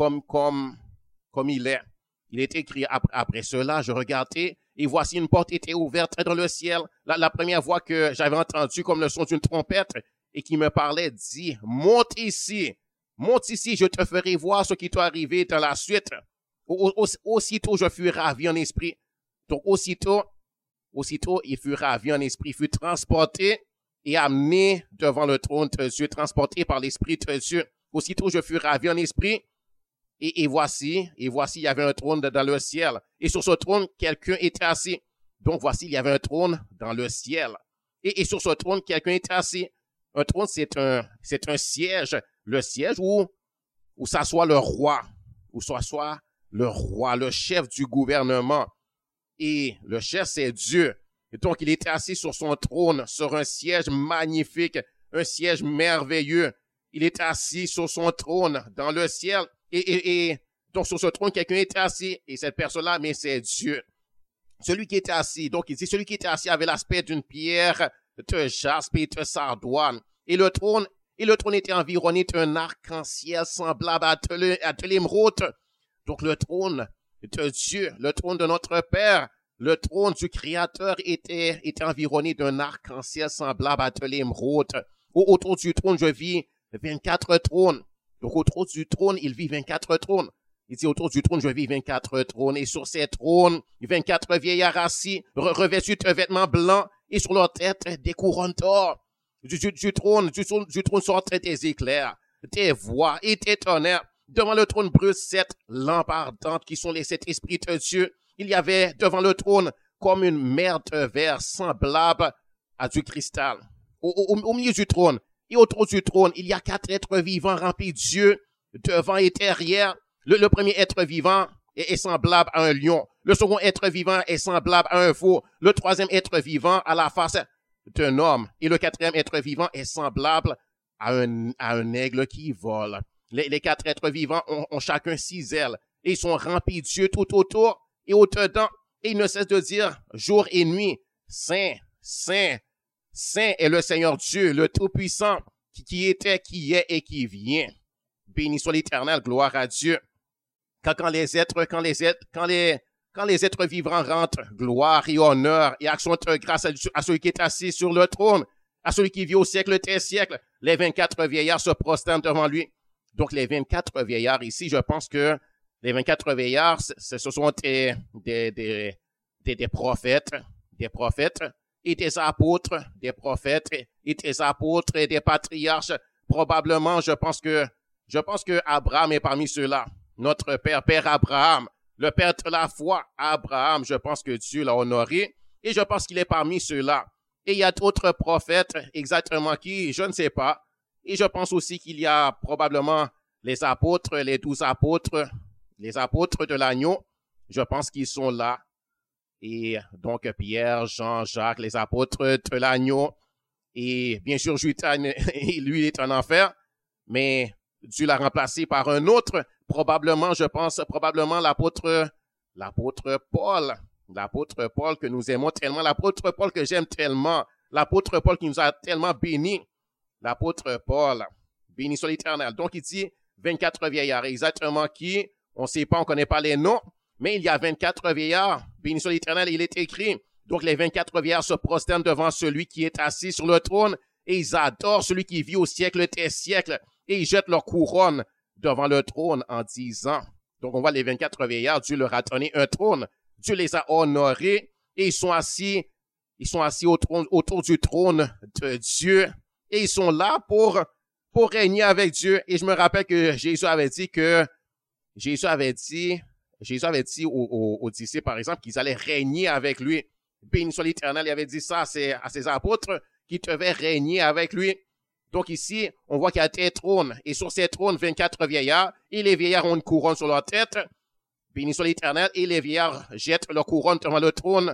il est. Il est écrit, après cela, je regardais, et voici une porte était ouverte dans le ciel. La première voix que j'avais entendue comme le son d'une trompette, et qui me parlait, dit, monte ici, je te ferai voir ce qui t'est arrivé dans la suite. Aussitôt, je fus ravi en esprit. Donc, aussitôt, il fut ravi en esprit, il fut transporté et amené devant le trône de Dieu, transporté par l'Esprit de Dieu. Aussitôt, je fus ravi en esprit. Et voici, il y avait un trône dans le ciel. Et sur ce trône, quelqu'un était assis. Donc voici, il y avait un trône dans le ciel. Et sur ce trône, quelqu'un était assis. Un trône, c'est un siège. Le siège où s'assoit le roi. Où s'assoit le roi, le chef du gouvernement. Et le chef, c'est Dieu. Et donc, il était assis sur son trône, sur un siège magnifique, un siège merveilleux. Il était assis sur son trône dans le ciel. Et donc, sur ce trône, quelqu'un était assis, et cette personne-là, mais c'est Dieu. Celui qui était assis, donc, il dit, celui qui était assis avait l'aspect d'une pierre de jaspe et de sardoine. Et le trône était environné d'un arc-en-ciel semblable à de l'émeraude. Donc, le trône de Dieu, le trône de notre Père, le trône du Créateur était environné d'un arc-en-ciel semblable à de l'émeraude. Autour du trône, je vis 24 trônes. Donc, autour du trône, il vit 24 trônes. Il dit, autour du trône, je vis 24 trônes. Et sur ces trônes, 24 vieillards assis, revêtus de vêtements blancs, et sur leur tête, des couronnes d'or. Du trône sortent des éclairs, des voix et des tonnerres. Devant le trône brûlent 7 lampes ardentes qui sont les 7 esprits de Dieu. Il y avait devant le trône comme une mer de verre semblable à du cristal. Au milieu du trône et autour du trône, il y a 4 êtres vivants remplis de Dieu, devant et derrière. Le premier être vivant est semblable à un lion. Le second être vivant est semblable à un veau. Le troisième être vivant a la face d'un homme. Et le quatrième être vivant est semblable à un aigle qui vole. Les 4 êtres vivants ont chacun 6 ailes. Et ils sont remplis de Dieu tout autour et au-dedans. Et ils ne cessent de dire jour et nuit, Saint, Saint, Saint est le Seigneur Dieu, le Tout-Puissant, qui était, qui est et qui vient. Béni soit l'Éternel, gloire à Dieu. Quand les êtres vivants rentrent, gloire et honneur et action de grâce à celui qui est assis sur le trône, à celui qui vit au siècle des siècles, les 24 vieillards se prosternent devant lui. Donc, les 24 vieillards ici, je pense que les 24 vieillards, ce sont des prophètes et des apôtres, des prophètes et des apôtres et des patriarches. Probablement, je pense que Abraham est parmi ceux-là. Notre père Abraham, le père de la foi, Abraham, je pense que Dieu l'a honoré et je pense qu'il est parmi ceux-là. Et il y a d'autres prophètes, exactement qui, je ne sais pas. Et je pense aussi qu'il y a probablement les apôtres, les 12 apôtres, les apôtres de l'agneau. Je pense qu'ils sont là. Et donc Pierre, Jean, Jacques, les apôtres de l'agneau. Et bien sûr, Judas, lui, est en enfer. Mais Dieu l'a remplacé par un autre. Probablement, je pense, l'apôtre Paul. L'apôtre Paul que nous aimons tellement. L'apôtre Paul que j'aime tellement. L'apôtre Paul qui nous a tellement bénis. L'apôtre Paul, béni soit l'Éternel. Donc, il dit 24 vieillards, exactement qui, on ne sait pas, on ne connaît pas les noms, mais il y a 24 vieillards, béni soit l'Éternel, il est écrit. Donc, les 24 vieillards se prosternent devant celui qui est assis sur le trône et ils adorent celui qui vit au siècle des siècles et ils jettent leur couronne devant le trône en disant. Donc, on voit les 24 vieillards, Dieu leur a donné un trône, Dieu les a honorés et ils sont assis autour du trône de Dieu. Et ils sont là pour régner avec Dieu. Et je me rappelle que Jésus avait dit aux disciples, par exemple, qu'ils allaient régner avec lui. Béni soit l'Éternel, il avait dit ça à ses apôtres, qu'ils devaient régner avec lui. Donc ici, on voit qu'il y a des trônes. Et sur ces trônes, 24 vieillards. Et les vieillards ont une couronne sur leur tête. Béni soit l'Éternel. Et les vieillards jettent leur couronne devant le trône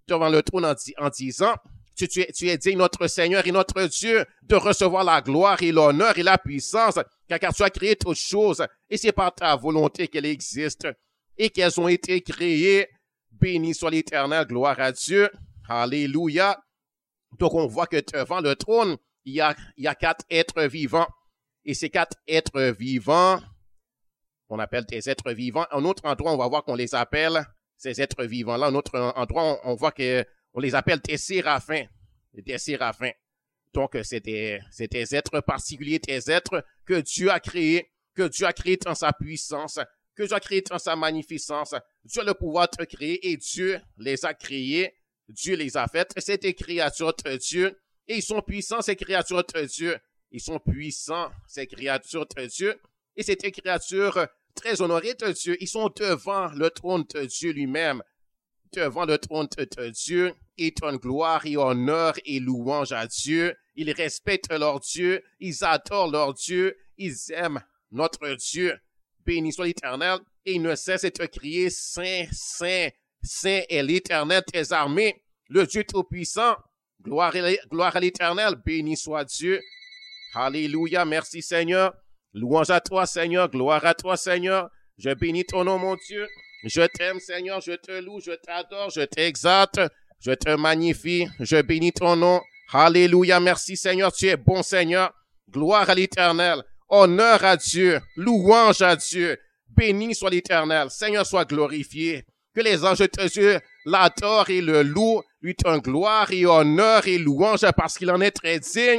en disant, tu es digne, notre Seigneur et notre Dieu, de recevoir la gloire et l'honneur et la puissance, car tu as créé toutes choses, et c'est par ta volonté qu'elles existent, et qu'elles ont été créées. Béni soit l'Éternel, gloire à Dieu. Alléluia. Donc, on voit que devant le trône, il y a 4 êtres vivants, et ces 4 êtres vivants, on appelle des êtres vivants. En autre endroit, on va voir qu'on les appelle, ces êtres vivants-là, en autre endroit, on voit on les appelle des séraphins. Des séraphins. Donc, c'est des êtres particuliers, des êtres que Dieu a créés dans sa puissance, que Dieu a créés dans sa magnificence. Dieu a le pouvoir de créer et Dieu les a créés. Dieu les a faites. C'est des créatures de Dieu. Et ils sont puissants, ces créatures de Dieu. Ils sont puissants, ces créatures de Dieu. Et c'est des créatures très honorées de Dieu. Ils sont devant le trône de Dieu lui-même. Devant le trône de Dieu, ils donnent gloire et honneur et louange à Dieu. Ils respectent leur Dieu, ils adorent leur Dieu, ils aiment notre Dieu. Béni soit l'Éternel, et ils ne cessent de crier, Saint, Saint, Saint est l'Éternel des armées, le Dieu Tout-Puissant. Gloire à l'Éternel, béni soit Dieu. Alléluia, merci Seigneur. Louange à toi Seigneur, gloire à toi Seigneur. Je bénis ton nom mon Dieu. Je t'aime, Seigneur, je te loue, je t'adore, je t'exalte, je te magnifie, je bénis ton nom. Alléluia, merci, Seigneur, tu es bon, Seigneur. Gloire à l'Éternel, honneur à Dieu, louange à Dieu. Béni soit l'Éternel, Seigneur soit glorifié. Que les anges de Dieu l'adorent et le louent, lui donnent gloire et honneur et louange parce qu'il en est très digne.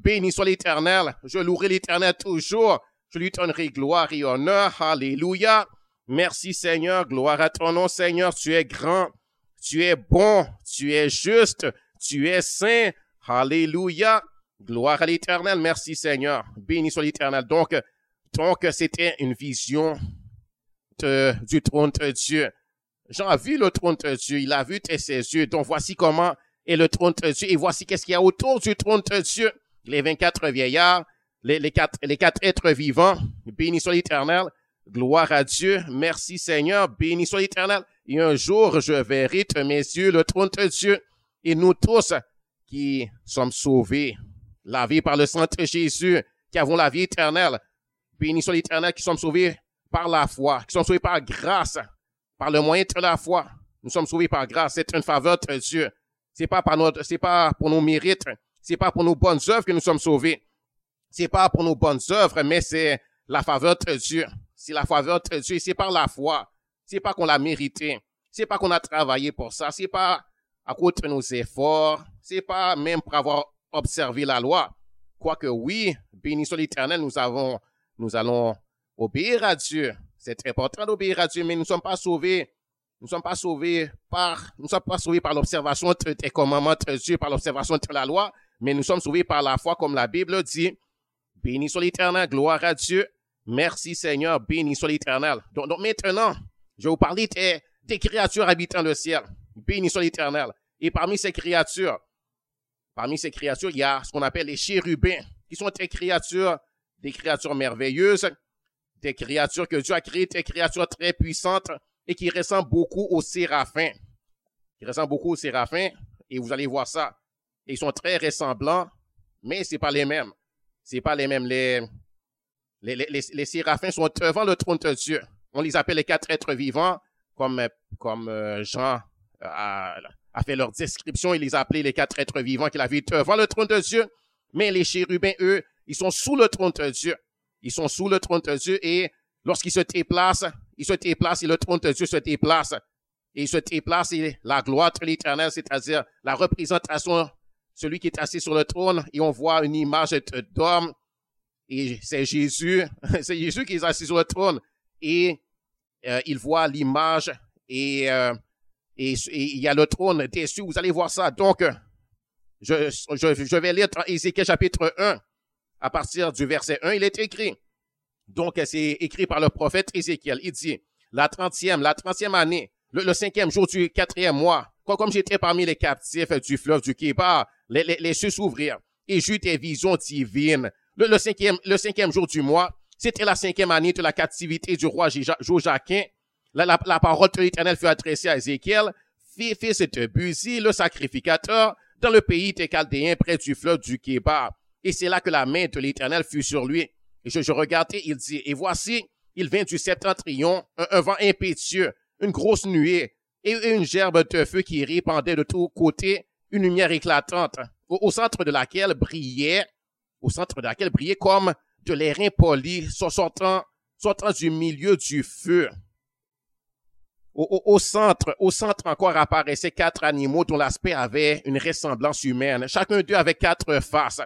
Béni soit l'Éternel. Je louerai l'Éternel toujours. Je lui donnerai gloire et honneur. Alléluia. Merci Seigneur. Gloire à ton nom Seigneur. Tu es grand. Tu es bon. Tu es juste. Tu es saint. Alléluia. Gloire à l'Éternel. Merci Seigneur. Béni soit l'Éternel. Donc, c'était une vision du trône de Dieu. Jean a vu le trône de Dieu. Il a vu de ses yeux. Donc, voici comment est le trône de Dieu. Et voici qu'est-ce qu'il y a autour du trône de Dieu. Les 24 vieillards, les quatre êtres vivants. Béni soit l'Éternel. Gloire à Dieu. Merci Seigneur. Béni soit l'Éternel. Et un jour, je verrai de mes yeux le trône de Dieu. Et nous tous qui sommes sauvés, lavés par le sang de Jésus, qui avons la vie éternelle. Béni soit l'Éternel, qui sommes sauvés par la foi, qui sommes sauvés par grâce, par le moyen de la foi. Nous sommes sauvés par grâce. C'est une faveur de Dieu. C'est pas pour nos mérites. C'est pas pour nos bonnes œuvres que nous sommes sauvés. C'est pas pour nos bonnes œuvres, mais c'est la faveur de Dieu. C'est la faveur de Dieu. C'est par la foi. C'est pas qu'on l'a mérité. C'est pas qu'on a travaillé pour ça. C'est pas à cause de nos efforts. C'est pas même pour avoir observé la loi. Quoique oui, béni soit l'Éternel, nous allons obéir à Dieu. C'est important d'obéir à Dieu, mais nous ne sommes pas sauvés. Nous ne sommes pas sauvés par l'observation des commandements de Dieu, par l'observation de la loi, mais nous sommes sauvés par la foi, comme la Bible dit. Béni soit l'Éternel, gloire à Dieu. Merci Seigneur, béni soit l'Éternel. Donc maintenant, je vais vous parler des créatures habitant le ciel. Béni soit l'Éternel. Et parmi ces créatures, il y a ce qu'on appelle les chérubins, qui sont des créatures merveilleuses, des créatures que Dieu a créées, des créatures très puissantes et qui ressemblent beaucoup aux séraphins. Et vous allez voir ça. Ils sont très ressemblants, mais c'est pas les mêmes. Les séraphins sont devant le trône de Dieu. On les appelle les 4 êtres vivants, comme Jean a fait leur description. Il les a appelés les 4 êtres vivants qu'il a vus devant le trône de Dieu. Mais les chérubins, eux, ils sont sous le trône de Dieu. Ils sont sous le trône de Dieu et lorsqu'ils se déplacent et le trône de Dieu se déplace. Et il se déplace et la gloire de l'Éternel, c'est-à-dire la représentation, celui qui est assis sur le trône, et on voit une image d'homme. Et c'est Jésus qui est assis sur le trône. Et il voit l'image et il y a le trône dessus. Vous allez voir ça. Donc, je vais lire dans Ézéchiel chapitre 1, à partir du verset 1, il est écrit. Donc, c'est écrit par le prophète Ézéchiel. Il dit, la 30e année, le 5e jour du 4e mois, comme j'étais parmi les captifs du fleuve du Kébar, les cieux s'ouvrirent et j'eus des visions divines. Le 5e jour du mois, c'était la 5e année de la captivité du roi Joachim. La parole de l'Éternel fut adressée à Ézéchiel, fils de Buzi, le sacrificateur, dans le pays des Chaldéens près du fleuve du Kébar. Et c'est là que la main de l'Éternel fut sur lui. Et je regardais, il dit, et voici, il vint du septentrion, un vent impétueux, une grosse nuée, et une gerbe de feu qui répandait de tous côtés, une lumière éclatante, au centre de laquelle brillait comme de l'airain poli sortant du milieu du feu. Au centre encore apparaissaient 4 animaux dont l'aspect avait une ressemblance humaine. Chacun d'eux avait 4 faces.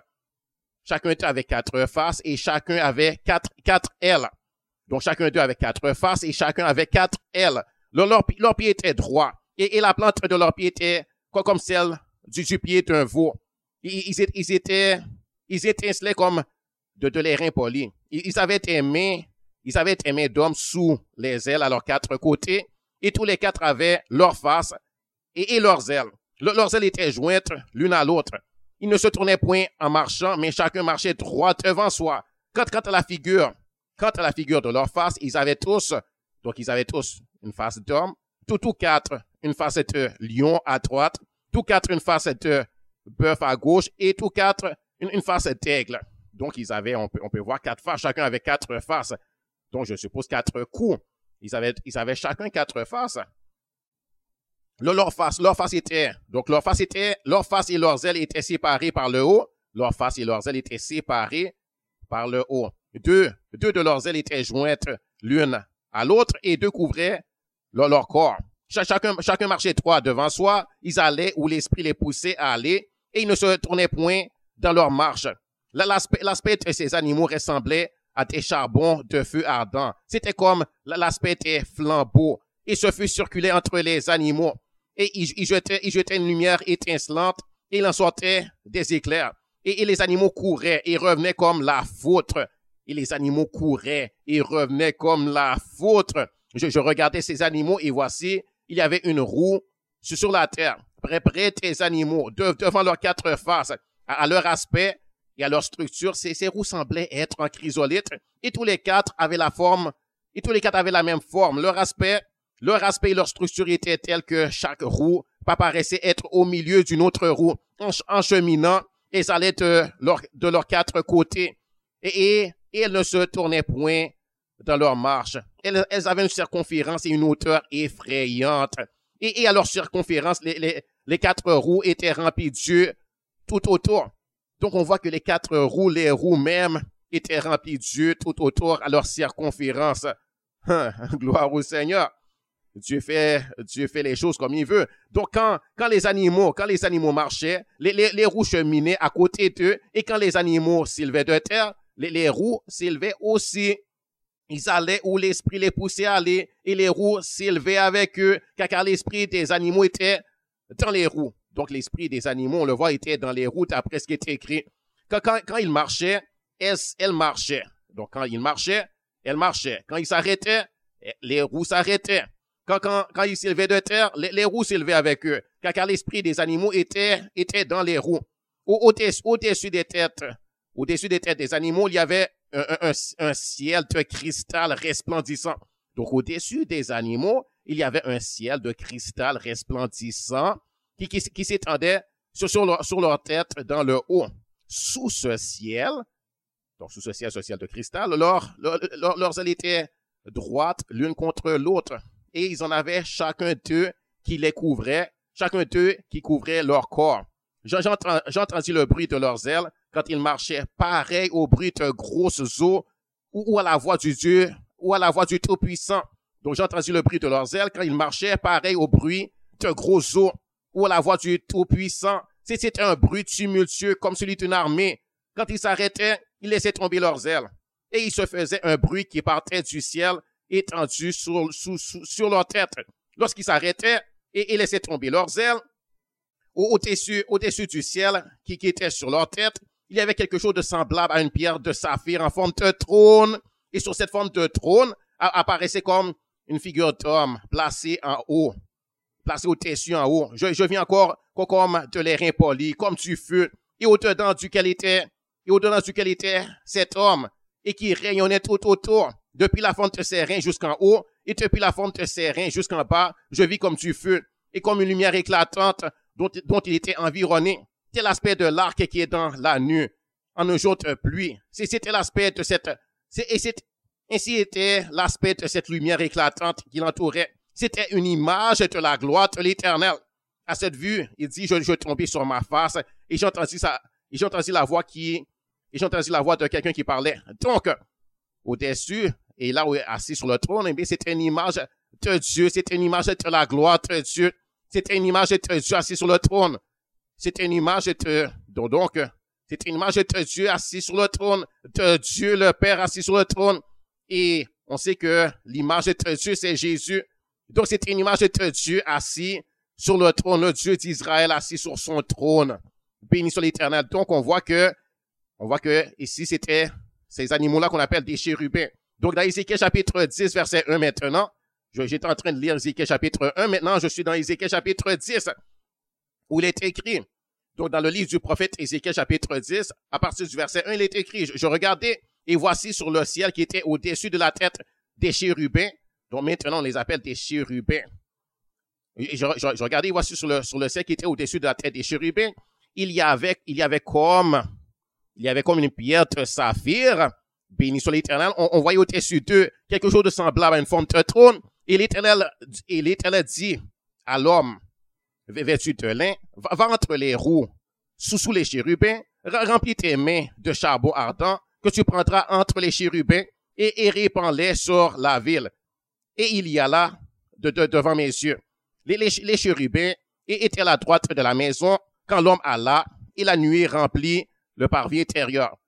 Et chacun avait quatre ailes. Donc chacun d'eux avait 4 faces et chacun avait 4 ailes. Leurs pieds étaient droits et la plante de leurs pieds était comme celle du pied d'un veau. Ils étincelaient comme de l'airain poli. Ils avaient des mains d'hommes sous les ailes à leurs 4 côtés et tous les 4 avaient leurs faces et leurs ailes. Leurs ailes étaient jointes l'une à l'autre. Ils ne se tournaient point en marchant, mais chacun marchait droit devant soi. Quant à la figure de leur face, ils avaient tous une face d'homme, tous 4 une face de lion à droite, tous 4 une face de bœuf à gauche et tous 4 une face d'aigle. Donc on peut voir 4 faces, chacun avait 4 faces. Donc je suppose 4 coups. Ils avaient chacun 4 faces. Leur face et leurs ailes étaient séparées par le haut. Leur face et leurs ailes étaient séparées par le haut. Deux de leurs ailes étaient jointes l'une à l'autre et 2 couvraient leur corps. Chacun marchait droit devant soi. Ils allaient où l'esprit les poussait à aller et ils ne se tournaient point dans leur marche. L'aspect de ces animaux ressemblait à des charbons de feu ardent. C'était comme l'aspect des flambeaux. Et ce feu circulait entre les animaux. Et il jetait une lumière étincelante et il en sortait des éclairs. Et les animaux couraient et revenaient comme la foutre. Et les animaux couraient et revenaient comme la foutre. Je regardais ces animaux et voici, il y avait une roue sur la terre, près des animaux, devant leurs quatre faces. À leur aspect et à leur structure, ces roues semblaient être en chrysolite et tous les quatre avaient la même forme. Leur aspect et leur structure étaient tels que chaque roue paraissait être au milieu d'une autre roue. En cheminant, elles allaient de leurs quatre côtés et elles ne se tournaient point dans leur marche. Elles avaient une circonférence et une hauteur effrayante. Et à leur circonférence, les quatre roues étaient remplies d'yeux tout autour. Donc, on voit que les quatre roues, les roues même, étaient remplies d'yeux tout autour à leur circonférence. Gloire au Seigneur. Dieu fait les choses comme il veut. Donc, quand les animaux marchaient, les roues cheminaient à côté d'eux, et quand les animaux s'élevaient de terre, les roues s'élevaient aussi. Ils allaient où l'esprit les poussait à aller, et les roues s'élevaient avec eux, car l'esprit des animaux était dans les roues. Donc, l'esprit des animaux, on le voit, était dans les roues, après ce qui était écrit. Quand ils marchaient, elles marchaient. Donc, quand ils marchaient, elles marchaient. Quand ils s'arrêtaient, les roues s'arrêtaient. Quand ils s'élevaient de terre, les roues s'élevaient avec eux, car l'esprit des animaux était dans les roues. Au-dessus des têtes des animaux, il y avait un ciel de cristal resplendissant. Donc, au-dessus des animaux, il y avait un ciel de cristal resplendissant qui s'étendait sur leur tête dans le haut. Sous ce ciel de cristal, leurs ailes étaient droites l'une contre l'autre. Et ils en avaient chacun d'eux qui les couvrait, chacun d'eux qui couvrait leur corps. J'entendis le bruit de leurs ailes quand ils marchaient, pareil au bruit de grosses eaux ou à la voix du Dieu, ou à la voix du Tout-Puissant. Donc, j'ai entendu le bruit de leurs ailes quand ils marchaient, pareil au bruit de grosses eaux ou à la voix du Tout-Puissant. C'était un bruit tumultueux comme celui d'une armée. Quand ils s'arrêtaient, ils laissaient tomber leurs ailes. Et il se faisait un bruit qui partait du ciel étendu sur leur tête. Lorsqu'ils s'arrêtaient et laissaient tomber leurs ailes, au-dessus du ciel qui était sur leur tête, il y avait quelque chose de semblable à une pierre de saphir en forme de trône. Et sur cette forme de trône apparaissait comme une figure d'homme placée au-dessus en haut. Je viens encore comme de l'airain poli, comme du feu, et au-dedans duquel était cet homme, et qui rayonnait tout autour, depuis la forme de ses reins jusqu'en haut, et depuis la forme de ses reins jusqu'en bas, je vis comme du feu, et comme une lumière éclatante dont il était environné. C'était l'aspect de l'arc qui est dans la nuit, en un jour de pluie. C'était l'aspect de ainsi était l'aspect de cette lumière éclatante qui l'entourait. C'était une image de la gloire de l'Éternel. À cette vue, il dit, je tombais sur ma face, et j'ai entendu la voix de quelqu'un qui parlait. Donc, au-dessus, et là où il est assis sur le trône, c'était une image de Dieu, c'était une image de la gloire de Dieu. C'était une image de Dieu assis sur le trône. C'était une image de Dieu assis sur le trône, de Dieu le Père assis sur le trône. Et on sait que l'image de Dieu, c'est Jésus. Donc, c'était une image de Dieu assis sur le trône, le Dieu d'Israël assis sur son trône. Béni soit l'Éternel. Donc, on voit que ici, c'était ces animaux-là qu'on appelle des chérubins. Donc, dans Ézéchiel chapitre 10, verset 1 maintenant, j'étais en train de lire Ézéchiel chapitre 1, maintenant je suis dans Ézéchiel chapitre 10, où il est écrit, donc dans le livre du prophète Ézéchiel chapitre 10, à partir du verset 1, il est écrit, je regardais, et voici sur le ciel qui était au-dessus de la tête des chérubins, donc maintenant on les appelle des chérubins. Et je regardais, voici sur le ciel qui était au-dessus de la tête des chérubins, il y avait comme une pierre de saphir, béni soit l'Éternel, on voyait au-dessus d'eux quelque chose de semblable à une forme de trône, et l'Éternel dit à l'homme vêtu de lin, va entre les roues, sous les chérubins, remplis tes mains de charbon ardent que tu prendras entre les chérubins et répands-les sur la ville. Et il y a là, devant mes yeux, les chérubins étaient à la droite de la maison quand l'homme alla et la nuée remplit le parvis intérieur.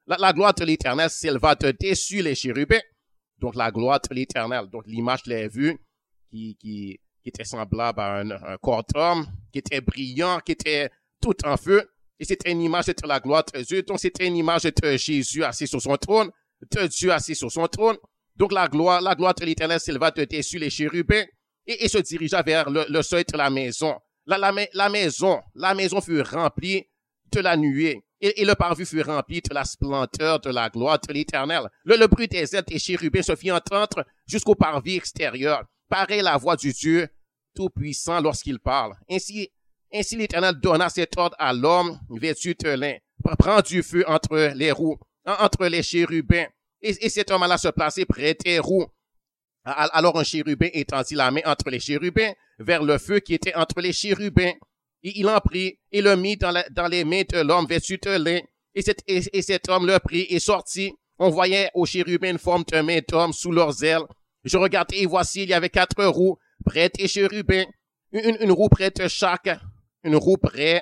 La gloire de l'Éternel s'éleva de dessus les chérubins. Donc, la gloire de l'Éternel. Donc, l'image, je l'ai vue, qui était semblable à un corps d'homme, qui était brillant, qui était tout en feu. Et c'était une image de la gloire de Dieu. Donc, c'était une image de Jésus assis sur son trône, de Dieu assis sur son trône. Donc, la gloire de l'Éternel s'éleva de dessus les chérubins et se dirigea vers le seuil de la maison. La maison fut remplie de la nuée. Et le parvis fut rempli de la splendeur de la gloire de l'Éternel. Le bruit des ailes des chérubins se fit entendre jusqu'au parvis extérieur. Pareil la voix du Dieu Tout-Puissant lorsqu'il parle. Ainsi l'Éternel donna cet ordre à l'homme vêtu de lin. Prends du feu entre les roues, entre les chérubins. Et cet homme alla se placer près des roues. Alors un chérubin étendit la main entre les chérubins vers le feu qui était entre les chérubins. Et il en prit et le mit dans les mains de l'homme vêtu de lin. Et cet homme le prit et sortit. On voyait aux chérubins une forme de main d'homme sous leurs ailes. Je regardais et voici, il y avait 4 roues près des chérubins. Une roue près de chaque. Une roue près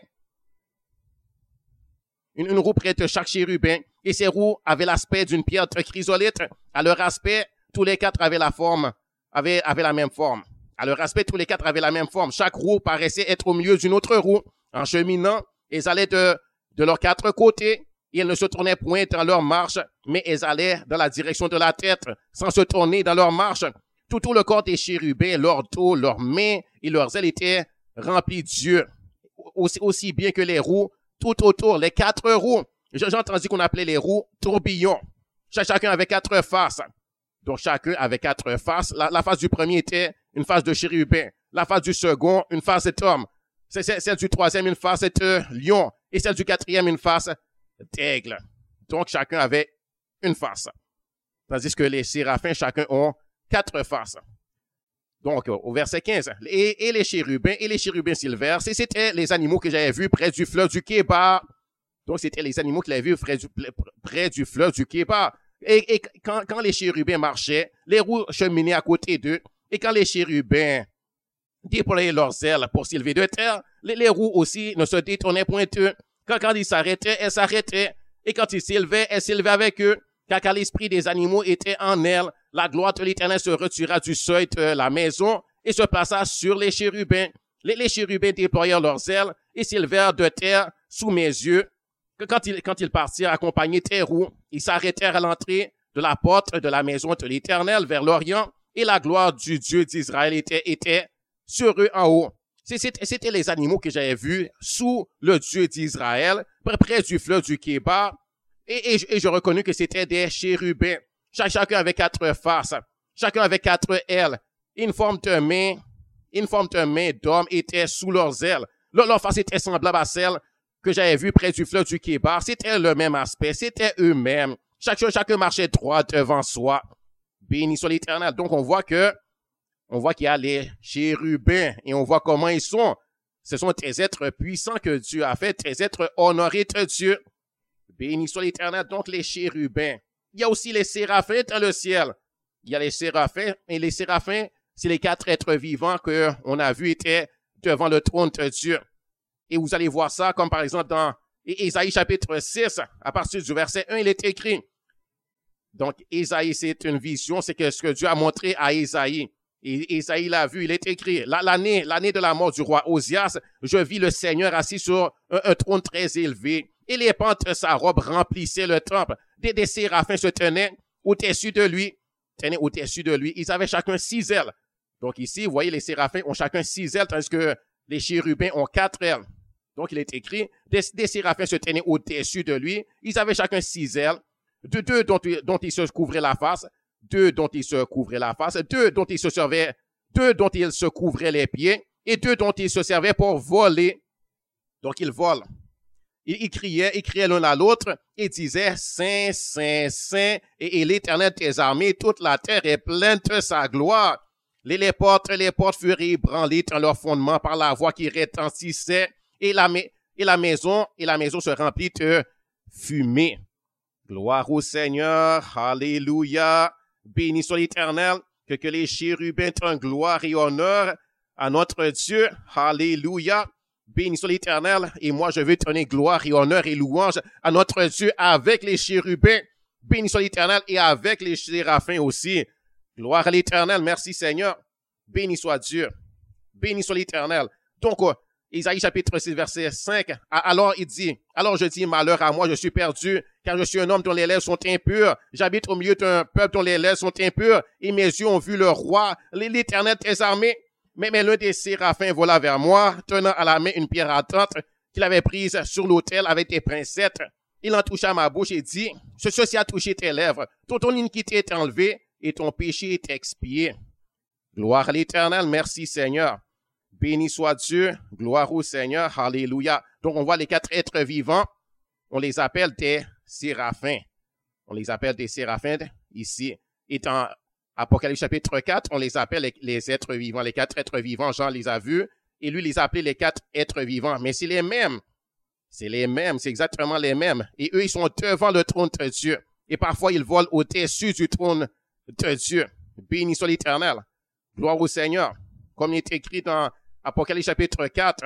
de chaque chérubin. Et ces roues avaient l'aspect d'une pierre de chrysolite. À leur aspect, tous les 4 avaient avaient la même forme. À leur aspect, tous les 4 avaient la même forme. Chaque roue paraissait être au milieu d'une autre roue. En cheminant, ils allaient de leurs 4 côtés. Et elles ne se tournaient point dans leur marche, mais elles allaient dans la direction de la tête, sans se tourner dans leur marche. Tout le corps des chérubins, leur dos, leurs mains et leurs ailes étaient remplis d'yeux. Aussi bien que les roues, tout autour, les 4 roues. J'ai entendu qu'on appelait les roues tourbillons. Chacun avait 4 faces. Donc, chacun avait 4 faces. La face du premier était une face de chérubin. La face du second, une face d'homme. Celle du troisième, une face de lion. Et celle du quatrième, une face d'aigle. Donc, chacun avait une face. Tandis que les séraphins, chacun ont 4 faces. Donc, au verset 15, et les chérubins s'élevèrent. C'était les animaux que j'avais vus près du fleuve du Kébar. Donc, c'était les animaux que j'avais vus près du fleuve du Kébar. Et quand les chérubins marchaient, les roues cheminaient à côté d'eux. Et quand les chérubins déployaient leurs ailes pour s'élever de terre, les roues aussi ne se détournaient point d'eux. Quand ils s'arrêtaient, elles s'arrêtaient. Et quand ils s'élevaient, elles s'élevaient avec eux. Car l'esprit des animaux était en elles, la gloire de l'Éternel se retira du seuil de la maison et se plaça sur les chérubins. Les chérubins déployèrent leurs ailes et s'élevèrent de terre sous mes yeux. Quand ils partirent accompagnés des roues, ils s'arrêtèrent à l'entrée de la porte de la maison de l'Éternel vers l'Orient et la gloire du Dieu d'Israël était sur eux en haut. C'était les animaux que j'avais vus sous le Dieu d'Israël, près du fleuve du Kébar. Et je reconnus que c'était des chérubins. Chacun avait 4 faces. Chacun avait 4 ailes. Une forme de main d'homme était sous leurs ailes. Leur face était semblable à celle que j'avais vue près du fleuve du Kébar. C'était le même aspect. C'était eux-mêmes. Chacun marchait droit devant soi. Béni soit l'Éternel. Donc, on voit qu'il y a les chérubins et on voit comment ils sont. Ce sont des êtres puissants que Dieu a fait, des êtres honorés de Dieu. Béni soit l'Éternel, donc les chérubins. Il y a aussi les séraphins dans le ciel. Il y a les séraphins, et les séraphins, c'est les 4 êtres vivants qu'on a vus étaient devant le trône de Dieu. Et vous allez voir ça, comme par exemple dans Ésaïe chapitre 6, à partir du verset 1, il est écrit. Donc, Ésaïe, c'est une vision, c'est ce que Dieu a montré à Ésaïe. Et Ésaïe l'a vu, il est écrit, l'année de la mort du roi Osias, je vis le Seigneur assis sur un trône très élevé. Et les pentes de sa robe remplissaient le temple. Des séraphins se tenaient au-dessus de lui. Ils avaient chacun 6 ailes. Donc ici, vous voyez, les séraphins ont chacun 6 ailes, tandis que les chérubins ont 4 ailes. Donc il est écrit, des séraphins se tenaient au-dessus de lui. Ils avaient chacun 6 ailes. 2 dont ils se couvraient la face. 2 dont ils se couvraient la face. 2 dont ils se servaient. 2 dont ils se couvraient les pieds. Et 2 dont ils se servaient pour voler. Donc ils volent. Ils criaient l'un à l'autre et disaient, Saint, Saint, Saint, et l'Éternel des armées, toute la terre est pleine de sa gloire. Les portes furent ébranlées dans leur fondement par la voix qui retentissait, et la maison se remplit de fumée. Gloire au Seigneur, alléluia, béni soit l'Éternel, que les chérubins donnent gloire et honneur à notre Dieu, alléluia. Béni soit l'Éternel, et moi je veux donner gloire et honneur et louange à notre Dieu avec les chérubins. Béni soit l'Éternel et avec les séraphins aussi. Gloire à l'Éternel, merci Seigneur. Béni soit Dieu. Béni soit l'Éternel. Donc, Isaïe chapitre 6, verset 5, alors il dit, alors je dis, malheur à moi, je suis perdu, car je suis un homme dont les lèvres sont impures. J'habite au milieu d'un peuple dont les lèvres sont impures, et mes yeux ont vu le roi, l'Éternel des armées. Mais l'un des séraphins vola vers moi, tenant à la main une pierre ardente qu'il avait prise sur l'autel avec des pincettes. Il en toucha ma bouche et dit, ceci a touché tes lèvres, ton iniquité est enlevée et ton péché est expié. Gloire à l'Éternel, merci Seigneur. Béni soit Dieu, gloire au Seigneur, alléluia. Donc on voit les 4 êtres vivants, on les appelle des séraphins. On les appelle des séraphins ici. Et dans Apocalypse chapitre 4, on les appelle les êtres vivants. Les 4 êtres vivants, Jean les a vus, et lui les appelait les 4 êtres vivants. Mais c'est les mêmes. C'est les mêmes, c'est exactement les mêmes. Et eux, ils sont devant le trône de Dieu. Et parfois, ils volent au-dessus du trône de Dieu. Béni soit l'Éternel. Gloire au Seigneur. Comme il est écrit dans Apocalypse chapitre 4,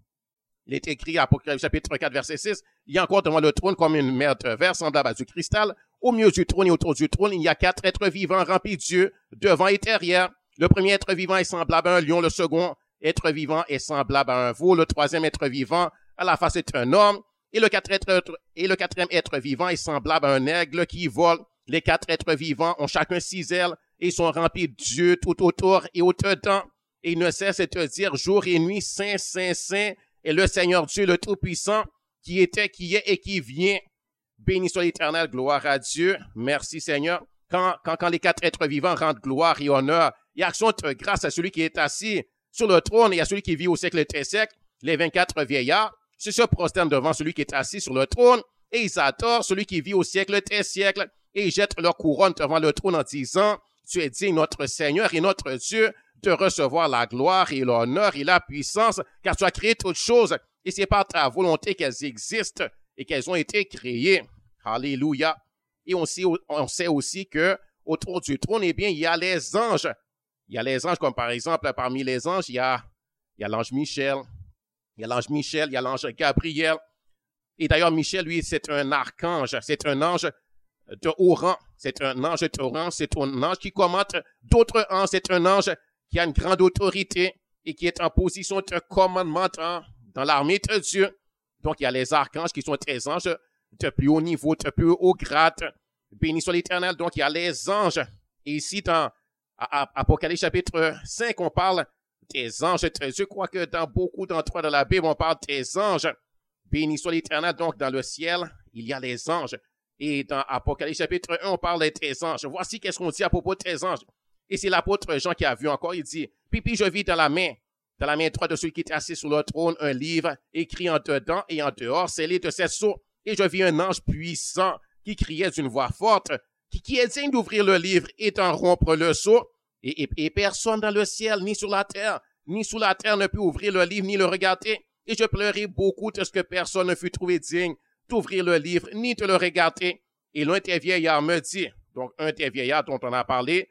il est écrit Apocalypse chapitre 4, verset 6, il y a encore devant le trône comme une mer de verre semblable à du cristal. Au milieu du trône et autour du trône, il y a 4 êtres vivants remplis de Dieu, devant et derrière. Le premier être vivant est semblable à un lion, le second être vivant est semblable à un veau, le troisième être vivant à la face est un homme, et le quatrième être vivant est semblable à un aigle qui vole. Les 4 êtres vivants ont chacun 6 ailes et sont remplis de Dieu tout autour et au-dedans. Et ils ne cessent de dire jour et nuit, Saint, Saint, Saint, est le Seigneur Dieu, le Tout-Puissant, qui était, qui est et qui vient. Béni soit l'Éternel, gloire à Dieu. Merci Seigneur. Quand les 4 êtres vivants rendent gloire et honneur et action de grâce à celui qui est assis sur le trône et à celui qui vit au siècle des siècles, les 24 vieillards se prosternent devant celui qui est assis sur le trône et ils adorent celui qui vit au siècle des siècles et ils jettent leur couronne devant le trône en disant, tu es digne, notre Seigneur et notre Dieu, de recevoir la gloire et l'honneur et la puissance, car tu as créé toutes choses et c'est par ta volonté qu'elles existent et qu'elles ont été créées. Alléluia. Et on sait aussi que autour du trône, eh bien, il y a les anges. Il y a les anges, comme par exemple, parmi les anges, il y a l'ange Michel. Il y a l'ange Michel, il y a l'ange Gabriel. Et d'ailleurs, Michel, lui, c'est un archange. C'est un ange de haut rang. C'est un ange de haut rang. C'est un ange qui commente d'autres anges. C'est un ange qui a une grande autorité et qui est en position de commandement dans l'armée de Dieu. Donc, il y a les archanges qui sont des anges de plus haut niveau, de plus haut grade. Béni soit l'Éternel. Donc, il y a les anges. Et ici, dans Apocalypse chapitre 5, on parle des anges de Dieu. Je crois que dans beaucoup d'endroits de la Bible, on parle des anges. Béni soit l'Éternel. Donc, dans le ciel, il y a les anges. Et dans Apocalypse chapitre 1, on parle des anges. Voici qu'est-ce qu'on dit à propos des anges. Et c'est l'apôtre Jean qui a vu encore, il dit, puis je vis dans la main droite de celui qui est assis sur le trône, un livre écrit en dedans et en dehors, scellé de 7 sceaux. Et je vis un ange puissant qui criait d'une voix forte, qui est digne d'ouvrir le livre et d'en rompre le sceau. Et personne dans le ciel, ni sur la terre, ni sous la terre ne peut ouvrir le livre, ni le regarder. Et je pleurai beaucoup de ce que personne ne fut trouvé digne d'ouvrir le livre, ni de le regarder. Et l'un des vieillards me dit, donc un des vieillards dont on a parlé,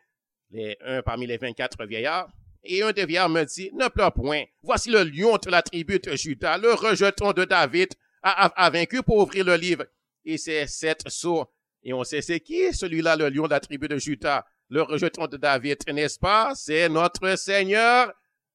un parmi les 24 vieillards, et un des vieillards me dit, ne pleure point, voici le lion de la tribu de Juda, le rejeton de David, a vaincu pour ouvrir le livre. Et c'est 7 sceaux. Et on sait c'est qui celui-là, le lion de la tribu de Juda, le rejeton de David, n'est-ce pas? C'est notre Seigneur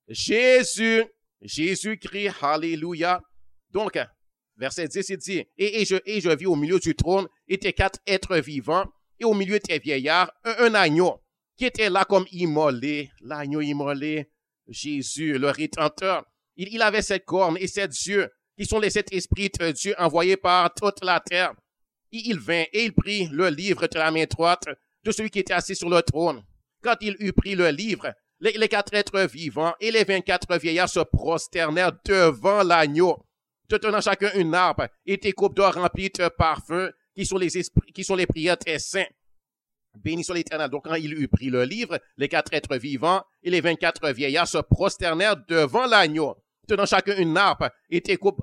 Jésus. Jésus-Christ, alléluia. Donc, verset 10, il dit, et je vis au milieu du trône, et tes 4 êtres vivants, et au milieu des vieillards, un agneau, qui était là comme immolé, l'agneau immolé, Jésus, le Rédempteur. Il avait 7 cornes et 7 yeux, qui sont les 7 esprits de Dieu envoyés par toute la terre. Il vint et il prit le livre de la main droite de celui qui était assis sur le trône. Quand il eut pris le livre, les 4 êtres vivants et les 24 vieillards se prosternèrent devant l'agneau, tenant chacun une harpe et des coupes d'or remplies de parfums, qui sont les prières des saints. Béni soit l'Éternel. Donc, quand il eut pris le livre, les 4 êtres vivants et les 24 vieillards se prosternèrent devant l'agneau, tenant chacun une harpe et des coupes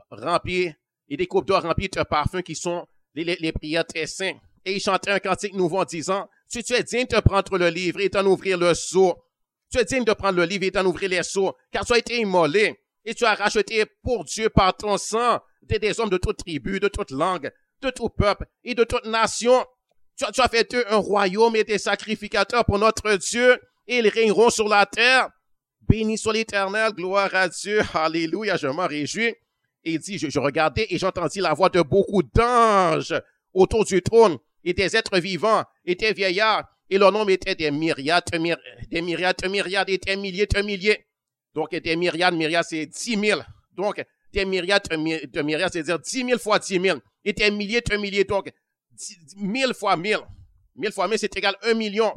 d'or remplies de parfums, qui sont les prières des saints. Et ils chantaient un cantique nouveau en disant, tu es digne de prendre le livre et d'en ouvrir le sceau. Tu es digne de prendre le livre et d'en ouvrir les sceaux, car tu as été immolé, Et tu as racheté pour Dieu par ton sang des hommes de toute tribu, de toute langue, de tout peuple et de toute nation. Tu as fait d'eux un royaume et des sacrificateurs pour notre Dieu, et ils régneront sur la terre. Béni soit l'Éternel, gloire à Dieu, alléluia, je m'en réjouis. Et il dit, je regardais et j'entendis la voix de beaucoup d'anges autour du trône, et des êtres vivants, et des vieillards, et leur nombre était des myriades, et des milliers de milliers. Donc, des myriades, c'est 10 000. Donc, des myriades de myriades, c'est-à-dire 10 000 fois 10 000. Et des milliers de milliers, donc 1000 fois 1000. 1000 fois 1000, c'est égal à 1 million.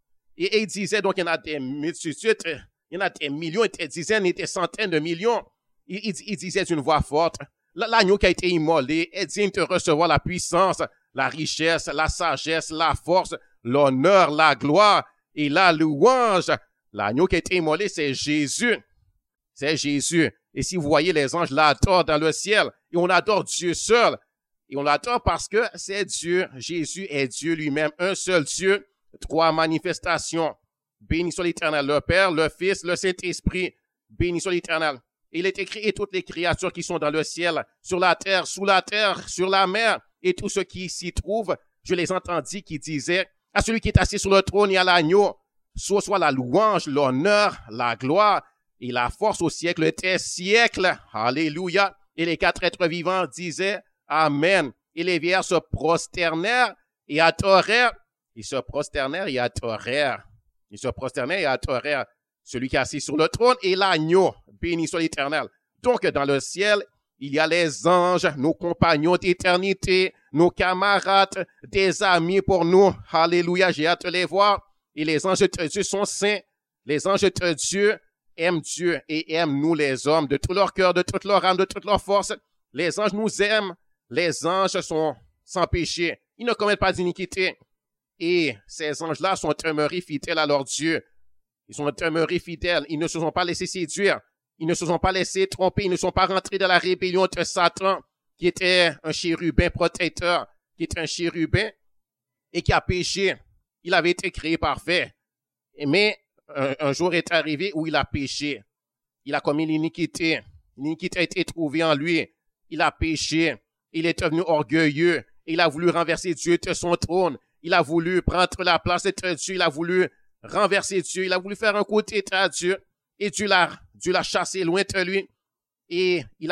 Et il disait, donc, il y en a des multitudes, il y en a des millions, et des dizaines, et des centaines de millions. Il disait d'une voix forte, l'agneau qui a été immolé est digne de recevoir la puissance, la richesse, la sagesse, la force, l'honneur, la gloire et la louange. L'agneau qui a été immolé, c'est Jésus. C'est Jésus. Et si vous voyez, les anges l'adorent dans le ciel. Et on adore Dieu seul. Et on l'adore parce que c'est Dieu. Jésus est Dieu lui-même, un seul Dieu, 3 manifestations. Béni soit l'Éternel, le Père, le Fils, le Saint-Esprit. Béni soit l'Éternel. Il est écrit, et toutes les créatures qui sont dans le ciel, sur la terre, sous la terre, sur la mer, et tous ceux qui s'y trouvent, je les entendis qui disaient, à celui qui est assis sur le trône et à l'agneau, soit la louange, l'honneur, la gloire et la force au siècle des siècles. Alléluia. Et les 4 êtres vivants disaient, Amen. Et les vieillards se prosternèrent et adorèrent. Ils se prosternèrent et adorèrent. Ils se prosternèrent et adorèrent celui qui est assis sur le trône et l'agneau. Béni soit l'Éternel. Donc, dans le ciel, il y a les anges, nos compagnons d'éternité, nos camarades, des amis pour nous. Alléluia, j'ai hâte de les voir. Et les anges de Dieu sont saints. Les anges de Dieu aiment Dieu et aiment nous les hommes de tout leur cœur, de toute leur âme, de toute leur force. Les anges nous aiment. Les anges sont sans péché. Ils ne commettent pas d'iniquité. Et ces anges-là sont demeurés fidèles à leur Dieu. Ils sont demeurés fidèles. Ils ne se sont pas laissés séduire. Ils ne se sont pas laissés tromper. Ils ne sont pas rentrés dans la rébellion de Satan, qui était un chérubin protecteur, qui était un chérubin et qui a péché. Il avait été créé parfait. Mais un jour est arrivé où il a péché. Il a commis l'iniquité. L'iniquité a été trouvée en lui. Il a péché. Il est devenu orgueilleux. Il a voulu renverser Dieu de son trône. Il a voulu prendre la place de Dieu. Il a voulu renverser Dieu. Il a voulu faire un coup d'État à Dieu. Et Dieu l'a chassé loin de lui. Et il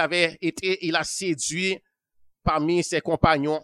a séduit parmi ses compagnons,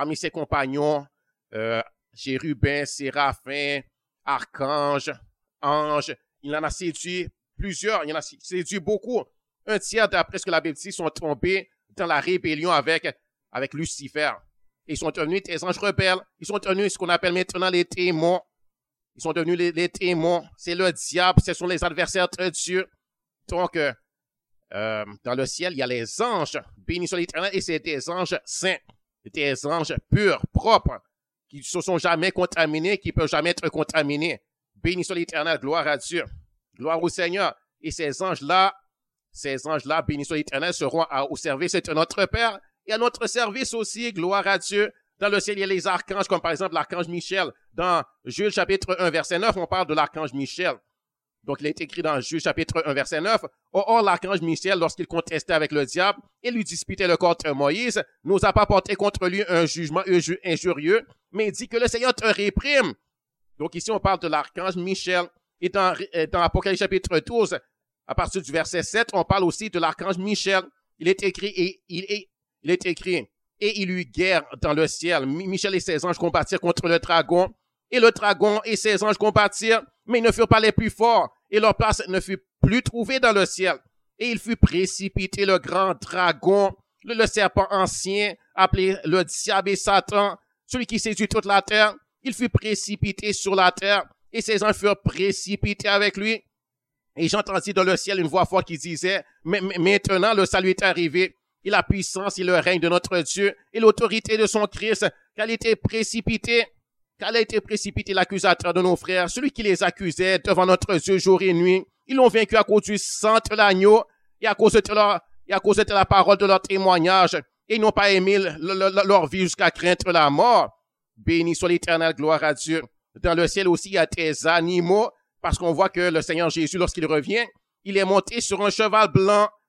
chérubins, séraphins, archanges, anges. Il en a séduit plusieurs. Il en a séduit beaucoup. Un tiers, d'après ce que la Bible dit, sont tombés dans la rébellion avec Lucifer. Ils sont devenus des anges rebelles. Ils sont devenus ce qu'on appelle maintenant les démons. Ils sont devenus les démons. C'est le diable. Ce sont les adversaires de Dieu. Donc, dans le ciel, il y a les anges. Béni soit l'Éternel. Et c'est des anges saints. Des anges purs, propres, qui ne se sont jamais contaminés, qui ne peuvent jamais être contaminés. Béni soit l'Éternel. Gloire à Dieu. Gloire au Seigneur. Et ces anges-là, béni soit l'Éternel, seront au service de notre Père et à notre service aussi. Gloire à Dieu. Dans le ciel, il y a les archanges, comme par exemple l'archange Michel. Dans Jules chapitre 1, verset 9, on parle de l'archange Michel. Donc, il est écrit dans Jules chapitre 1, verset 9. Or, l'archange Michel, lorsqu'il contestait avec le diable et lui disputait le corps de Moïse, n'osa pas porter contre lui un jugement injurieux, mais il dit que le Seigneur te réprime. Donc, ici, on parle de l'archange Michel. Et dans Apocalypse chapitre 12, à partir du verset 7, on parle aussi de l'archange Michel. Il est écrit, et il eut guerre dans le ciel. Michel et ses anges combattirent contre le dragon. Et le dragon et ses anges combattirent, mais ils ne furent pas les plus forts. Et leur place ne fut plus trouvée dans le ciel. Et il fut précipité, le grand dragon, le serpent ancien, appelé le diable et Satan, celui qui séduit toute la terre. Il fut précipité sur la terre, et ses anges furent précipités avec lui. Et j'entendis dans le ciel une voix forte qui disait, maintenant le salut est arrivé, et la puissance et le règne de notre Dieu, et l'autorité de son Christ, qu'elle a été précipitée l'accusateur de nos frères, celui qui les accusait devant notre Dieu jour et nuit. Ils l'ont vaincu à cause du sang de l'agneau, et à cause de la parole de leur témoignage, et ils n'ont pas aimé leur vie jusqu'à craindre la mort. Béni soit l'Éternel, gloire à Dieu. Dans le ciel aussi, il y a des animaux, parce qu'on voit que le Seigneur Jésus, lorsqu'il revient, il est monté sur un cheval blanc,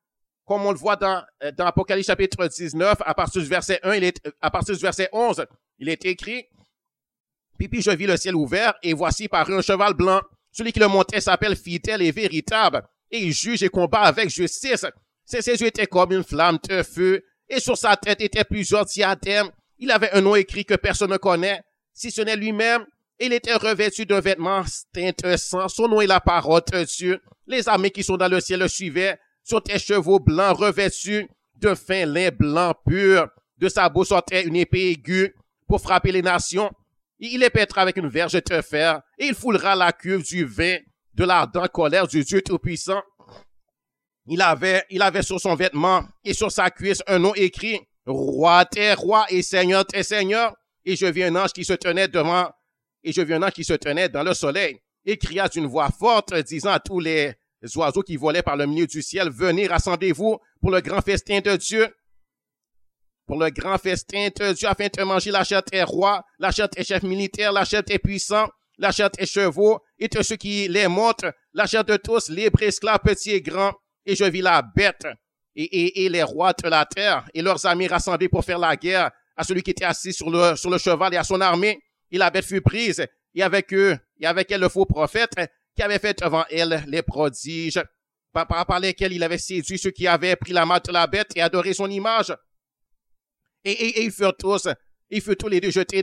comme on le voit dans Apocalypse chapitre 19, à partir du verset 1, à partir du verset 11, il est écrit, puis je vis le ciel ouvert, et voici parut un cheval blanc. Celui qui le montait s'appelle fidèle et véritable, et il juge et combat avec justice. Ses yeux étaient comme une flamme de feu, et sur sa tête étaient plusieurs diadèmes. Il avait un nom écrit que personne ne connaît, si ce n'est lui-même. Il était revêtu d'un vêtement teint de sang. Son nom est la parole de Dieu. Les armées qui sont dans le ciel le suivaient, sur des chevaux blancs revêtus de fin lin blanc pur. De sa bouche sortait une épée aiguë pour frapper les nations. Il les pètera avec une verge de fer, et il foulera la cuve du vin de l'ardente colère du Dieu Tout-Puissant. Il avait sur son vêtement et sur sa cuisse un nom écrit, Roi tes rois et Seigneur tes seigneurs. Et je vis un ange qui se tenait dans le soleil, et cria d'une voix forte, disant à tous les oiseaux qui volaient par le milieu du ciel, venez, rassemblez-vous pour le grand festin de Dieu. Pour le grand festin de Dieu, afin de manger la chair des rois, la chair des chefs militaires, la chair des puissants, la chair des chevaux, et de ceux qui les montent, la chair de tous, libres, esclaves, petits et grands. Et je vis la bête et les rois de la terre et leurs amis rassemblés pour faire la guerre à celui qui était assis sur le cheval et à son armée. Et la bête fut prise, et avec elle le faux prophète qui avait fait devant elle les prodiges, par lesquels il avait séduit ceux qui avaient pris la marque de la bête et adoré son image. Et ils furent tous les deux jetés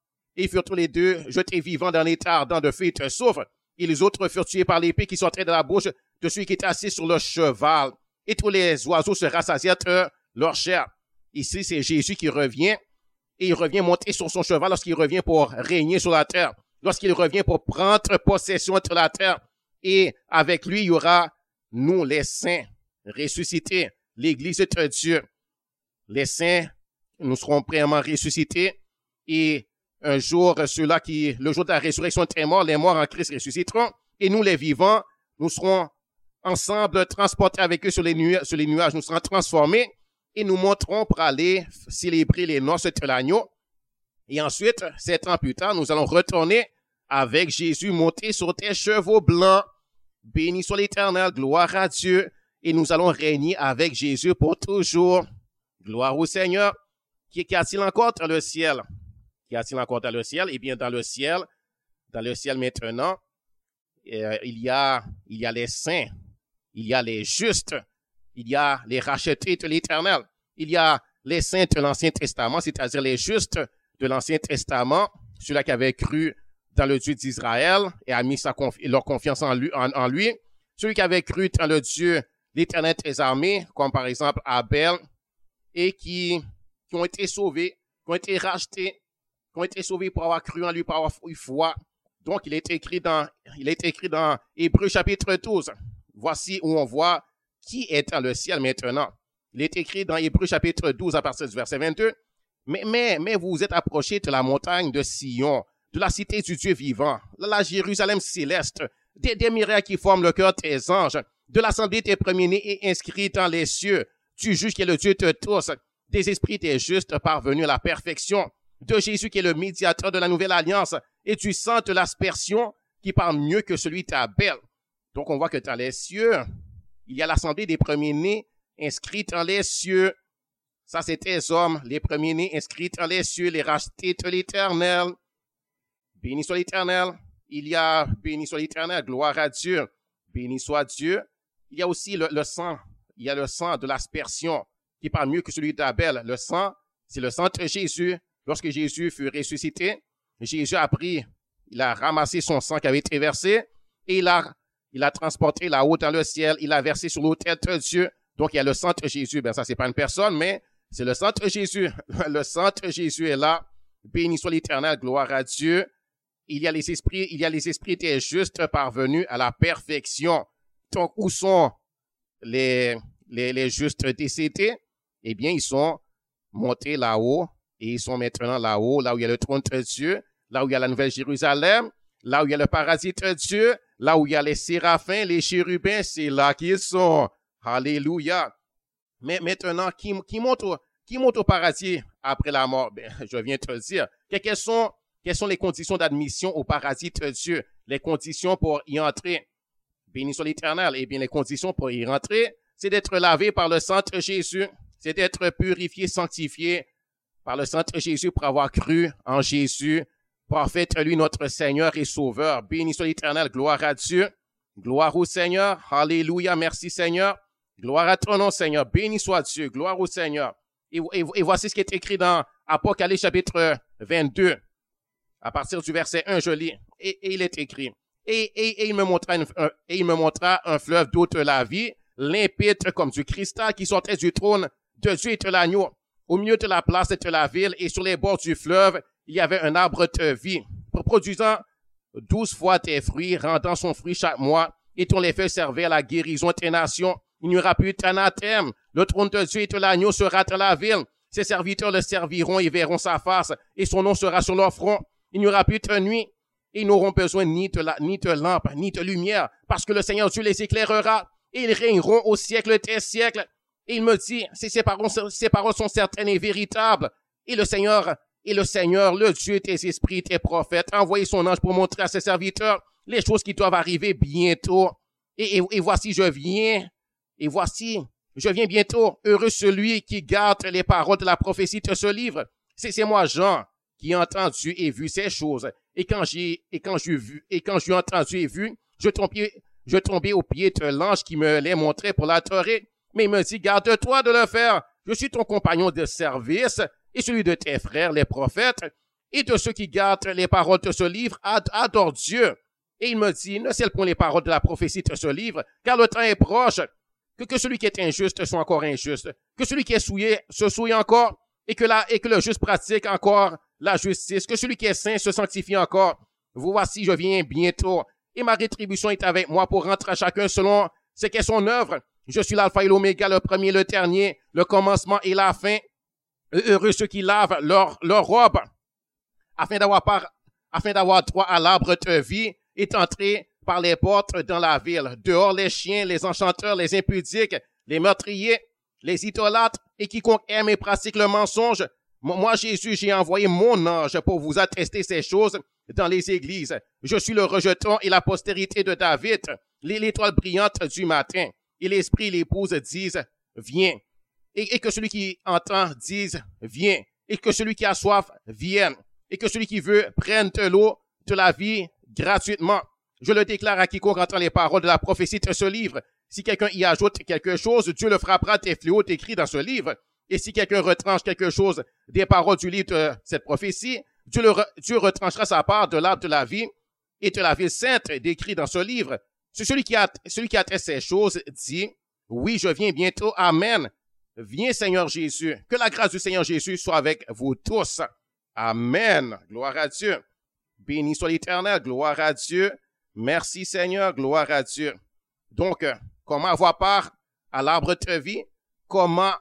vivants dans l'état ardent de feu et de soufre. Et les autres furent tués par l'épée qui sortait de la bouche de celui qui était assis sur le cheval. Et tous les oiseaux se rassasièrent de leur chair. Ici, c'est Jésus qui revient. Et il revient monter sur son cheval lorsqu'il revient pour régner sur la terre. Lorsqu'il revient pour prendre possession de la terre. Et avec lui, il y aura nous, les saints, ressuscités. L'église de Dieu. Les saints, nous serons premièrement ressuscités. Et un jour, le jour de la résurrection des morts, les morts en Christ ressusciteront. Et nous, les vivants, nous serons ensemble transportés avec eux sur les nuages. Nous serons transformés et nous monterons pour aller célébrer les noces de l'agneau. Et ensuite, 7 ans plus tard, nous allons retourner avec Jésus monté sur des chevaux blancs. Béni soit l'Éternel, gloire à Dieu. Et nous allons régner avec Jésus pour toujours. Gloire au Seigneur. Qu'y a-t-il encore dans le ciel? Qu'y a-t-il encore dans le ciel? Eh bien, dans le ciel maintenant, il y a les saints, il y a les justes, il y a les rachetés de l'Éternel, il y a les saints de l'Ancien Testament, c'est-à-dire les justes de l'Ancien Testament, ceux-là qui avaient cru dans le Dieu d'Israël et a mis leur confiance en lui, ceux qui avaient cru dans le Dieu, l'Éternel des armées, comme par exemple Abel, et qui ont été sauvés, qui ont été rachetés, qui ont été sauvés pour avoir cru en lui, pour avoir eu foi. Donc, il est écrit dans Hébreux chapitre 12. Voici où on voit qui est dans le ciel maintenant. Il est écrit dans Hébreux chapitre 12 à partir du verset 22. Mais vous vous êtes approchés de la montagne de Sion, de la cité du Dieu vivant, la Jérusalem céleste, des miracles qui forment le cœur des anges, de l'assemblée des premiers-nés et inscrits dans les cieux, du juge qui est le Dieu de tous, des esprits des justes parvenus à la perfection, de Jésus qui est le médiateur de la nouvelle alliance et du sang de l'aspersion qui parle mieux que celui d'Abel. Donc, on voit que dans les cieux, il y a l'assemblée des premiers-nés inscrits dans les cieux. Ça, c'était les hommes, les premiers-nés inscrits dans les cieux, les rachetés de l'Éternel. Béni soit l'Éternel. Béni soit l'Éternel, gloire à Dieu. Béni soit Dieu. Il y a aussi le sang. Il y a le sang de l'aspersion qui parle mieux que celui d'Abel. Le sang, c'est le sang de Jésus. Lorsque Jésus fut ressuscité, Jésus il a ramassé son sang qui avait été versé et il a transporté là-haut dans le ciel. Il a versé sur l'autel de Dieu. Donc, il y a le sang de Jésus. Ça, c'est pas une personne, mais c'est le sang de Jésus. Le sang de Jésus est là. Béni soit l'Éternel, gloire à Dieu. Il y a les esprits des justes parvenus à la perfection. Donc, où sont les justes décédés? Eh bien, ils sont montés là-haut. Et ils sont maintenant là-haut, là où il y a le trône de Dieu, là où il y a la nouvelle Jérusalem, là où il y a le paradis de Dieu, là où il y a les séraphins, les chérubins, c'est là qu'ils sont. Alléluia. Mais maintenant, qui monte au paradis après la mort? Je viens de te le dire. Quelles sont les conditions d'admission au paradis de Dieu? Les conditions pour y entrer. Béni soit l'Éternel. Eh bien, les conditions pour y rentrer, c'est d'être lavé par le sang de Jésus, c'est d'être purifié, sanctifié par le sang de Jésus pour avoir cru en Jésus. Prophète, lui, notre Seigneur et Sauveur. Béni soit l'Éternel, gloire à Dieu. Gloire au Seigneur. Alléluia, merci Seigneur. Gloire à ton nom, Seigneur. Béni soit Dieu. Gloire au Seigneur. Et voici ce qui est écrit dans Apocalypse chapitre 22. À partir du verset 1, je lis. Et il est écrit. Et il me montra un fleuve d'eau de la vie, limpide comme du cristal qui sortait du trône de Dieu et de l'agneau. Au milieu de la place de la ville et sur les bords du fleuve, il y avait un arbre de vie, produisant 12 fois des fruits, rendant son fruit chaque mois, et dont les feuilles servaient à la guérison des nations. Il n'y aura plus d'anathème. Le trône de Dieu et de l'agneau sera dans la ville. Ses serviteurs le serviront et verront sa face, et son nom sera sur leur front. Il n'y aura plus de nuit. Ils n'auront besoin ni de lampe, ni de lumière, parce que le Seigneur Dieu les éclairera, et ils régneront au siècle des siècles. Et il me dit, ces paroles sont certaines et véritables. Et le Seigneur, le Dieu des esprits, des prophètes, a envoyé son ange pour montrer à ses serviteurs les choses qui doivent arriver bientôt. Et voici, je viens bientôt. Heureux celui qui garde les paroles de la prophétie de ce livre. C'est moi, Jean, qui ai entendu et vu ces choses. Et quand j'ai entendu et vu, je tombais au pied de l'ange qui me les montrait pour l'adorer. Mais il me dit, garde-toi de le faire. Je suis ton compagnon de service et celui de tes frères, les prophètes, et de ceux qui gardent les paroles de ce livre, adore Dieu. Et il me dit, ne scelle point les paroles de la prophétie de ce livre, car le temps est proche. Que celui qui est injuste soit encore injuste, que celui qui est souillé se souille encore, et que le juste pratique encore la justice, que celui qui est saint se sanctifie encore. Voici, je viens bientôt, et ma rétribution est avec moi pour rendre à chacun selon ce qu'est son œuvre. Je suis l'alpha et l'oméga, le premier et le dernier, le commencement et la fin. Heureux ceux qui lavent leur robe, afin d'avoir droit à l'arbre de vie, et d'entrer par les portes dans la ville. Dehors les chiens, les enchanteurs, les impudiques, les meurtriers, les idolâtres, et quiconque aime et pratique le mensonge. Moi, Jésus, j'ai envoyé mon ange pour vous attester ces choses dans les églises. Je suis le rejeton et la postérité de David, l'étoile brillante du matin. Et l'esprit et l'épouse disent, viens. Et que celui qui entend dise, viens. Et que celui qui a soif vienne. Et que celui qui veut prenne de l'eau de la vie gratuitement. Je le déclare à quiconque entend les paroles de la prophétie de ce livre. Si quelqu'un y ajoute quelque chose, Dieu le frappera des fléaux décrits dans ce livre. Et si quelqu'un retranche quelque chose des paroles du livre de cette prophétie, Dieu retranchera sa part de l'arbre de la vie et de la ville sainte décrit dans ce livre. Celui qui atteste ces choses dit, oui, je viens bientôt. Amen. Viens, Seigneur Jésus. Que la grâce du Seigneur Jésus soit avec vous tous. Amen. Gloire à Dieu. Béni soit l'Éternel. Gloire à Dieu. Merci, Seigneur. Gloire à Dieu. Donc, comment avoir part à l'arbre de vie? Comment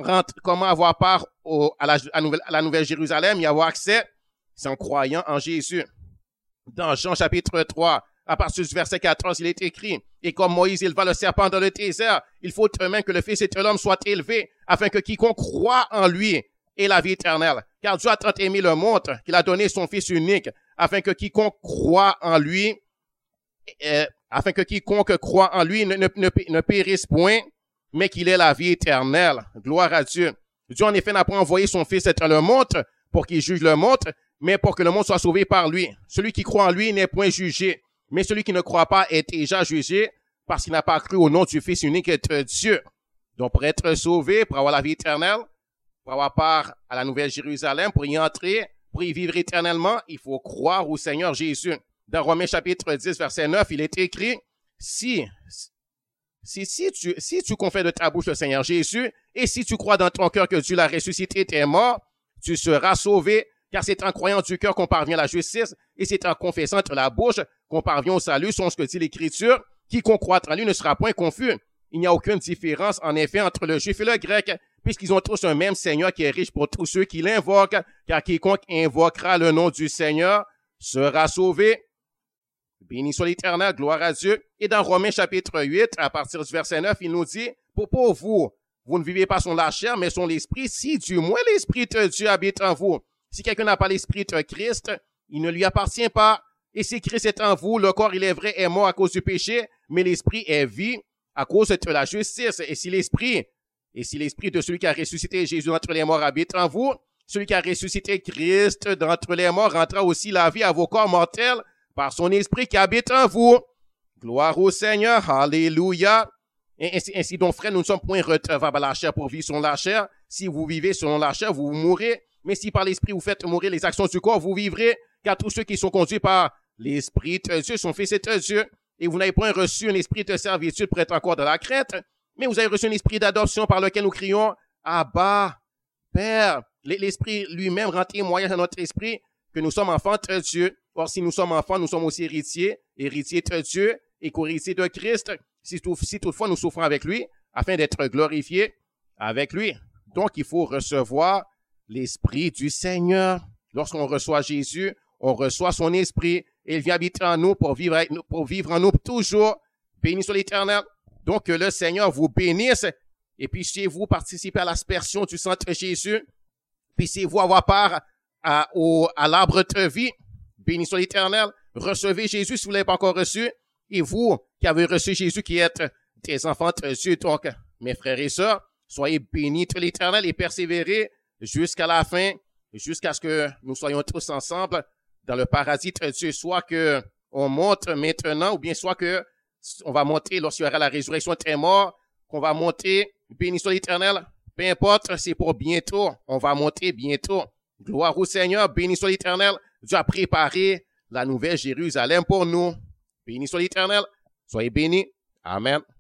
avoir part à la Nouvelle Jérusalem, y avoir accès? C'est en croyant en Jésus. Dans Jean chapitre 3, à partir du verset 14, il est écrit, et comme Moïse éleva le serpent dans le désert, il faut de même que le Fils de l'homme soit élevé, afin que quiconque croit en lui ait la vie éternelle. Car Dieu a tant aimé le monde qu'il a donné son Fils unique, afin que quiconque croit en lui ne périsse point, mais qu'il ait la vie éternelle. Gloire à Dieu. Dieu en effet n'a pas envoyé son Fils dans le monde pour qu'il juge le monde, mais pour que le monde soit sauvé par lui. Celui qui croit en lui n'est point jugé, mais celui qui ne croit pas est déjà jugé parce qu'il n'a pas cru au nom du Fils unique de Dieu. Donc, pour être sauvé, pour avoir la vie éternelle, pour avoir part à la Nouvelle Jérusalem, pour y entrer, pour y vivre éternellement, il faut croire au Seigneur Jésus. Dans Romains chapitre 10, verset 9, il est écrit, si tu confesses de ta bouche le Seigneur Jésus, et si tu crois dans ton cœur que Dieu l'a ressuscité des morts, tu seras sauvé, car c'est en croyant du cœur qu'on parvient à la justice, et c'est en confessant de la bouche qu'on parvient au salut, selon ce que dit l'Écriture. Quiconque croit en lui ne sera point confus. Il n'y a aucune différence, en effet, entre le juif et le grec, puisqu'ils ont tous un même Seigneur qui est riche pour tous ceux qui l'invoquent, car quiconque invoquera le nom du Seigneur sera sauvé. Béni soit l'Éternel, gloire à Dieu. Et dans Romains chapitre 8, à partir du verset 9, il nous dit, pour vous, vous ne vivez pas sur la chair, mais sur l'esprit, si du moins l'esprit de Dieu habite en vous. Si quelqu'un n'a pas l'esprit de Christ, il ne lui appartient pas. Et si Christ est en vous, le corps, il est vrai, est mort à cause du péché, mais l'esprit est vie à cause de la justice. Et si l'esprit de celui qui a ressuscité Jésus d'entre les morts habite en vous, celui qui a ressuscité Christ d'entre les morts rendra aussi la vie à vos corps mortels par son esprit qui habite en vous. Gloire au Seigneur. Alléluia. Et ainsi donc, frère, nous ne sommes point redevables à la chair pour vivre selon la chair. Si vous vivez selon la chair, vous mourrez. Mais si par l'esprit vous faites mourir les actions du corps, vous vivrez. Car tous ceux qui sont conduits par l'esprit de Dieu sont fils de Dieu. Et vous n'avez point reçu un esprit de servitude pour être encore dans la crainte, mais vous avez reçu un esprit d'adoption par lequel nous crions Abba, Père. L'esprit lui-même rend témoignage à notre esprit que nous sommes enfants de Dieu. Or, si nous sommes enfants, nous sommes aussi héritiers de Dieu et co-héritiers de Christ. Si toutefois nous souffrons avec lui, afin d'être glorifiés avec lui. Donc, il faut recevoir l'esprit du Seigneur. Lorsqu'on reçoit Jésus, on reçoit son esprit et il vient habiter en nous pour vivre en nous toujours. Béni soit l'Éternel. Donc, que le Seigneur vous bénisse et puissiez-vous participer à l'aspersion du sang de Jésus. Puissiez-vous avoir part à l'arbre de vie. Béni soit l'Éternel. Recevez Jésus si vous ne l'avez pas encore reçu. Et vous qui avez reçu Jésus qui êtes des enfants de Dieu. Donc, mes frères et sœurs, soyez bénis de l'Éternel et persévérez jusqu'à la fin, jusqu'à ce que nous soyons tous ensemble dans le paradis de Dieu. Soit que on monte maintenant, ou bien soit que on va monter lorsqu'il y aura la résurrection des morts, qu'on va monter, béni soit l'Éternel. Peu importe, c'est pour bientôt. On va monter bientôt. Gloire au Seigneur, béni soit l'Éternel. Dieu a préparé la nouvelle Jérusalem pour nous. Béni soit l'Éternel. Soyez bénis. Amen.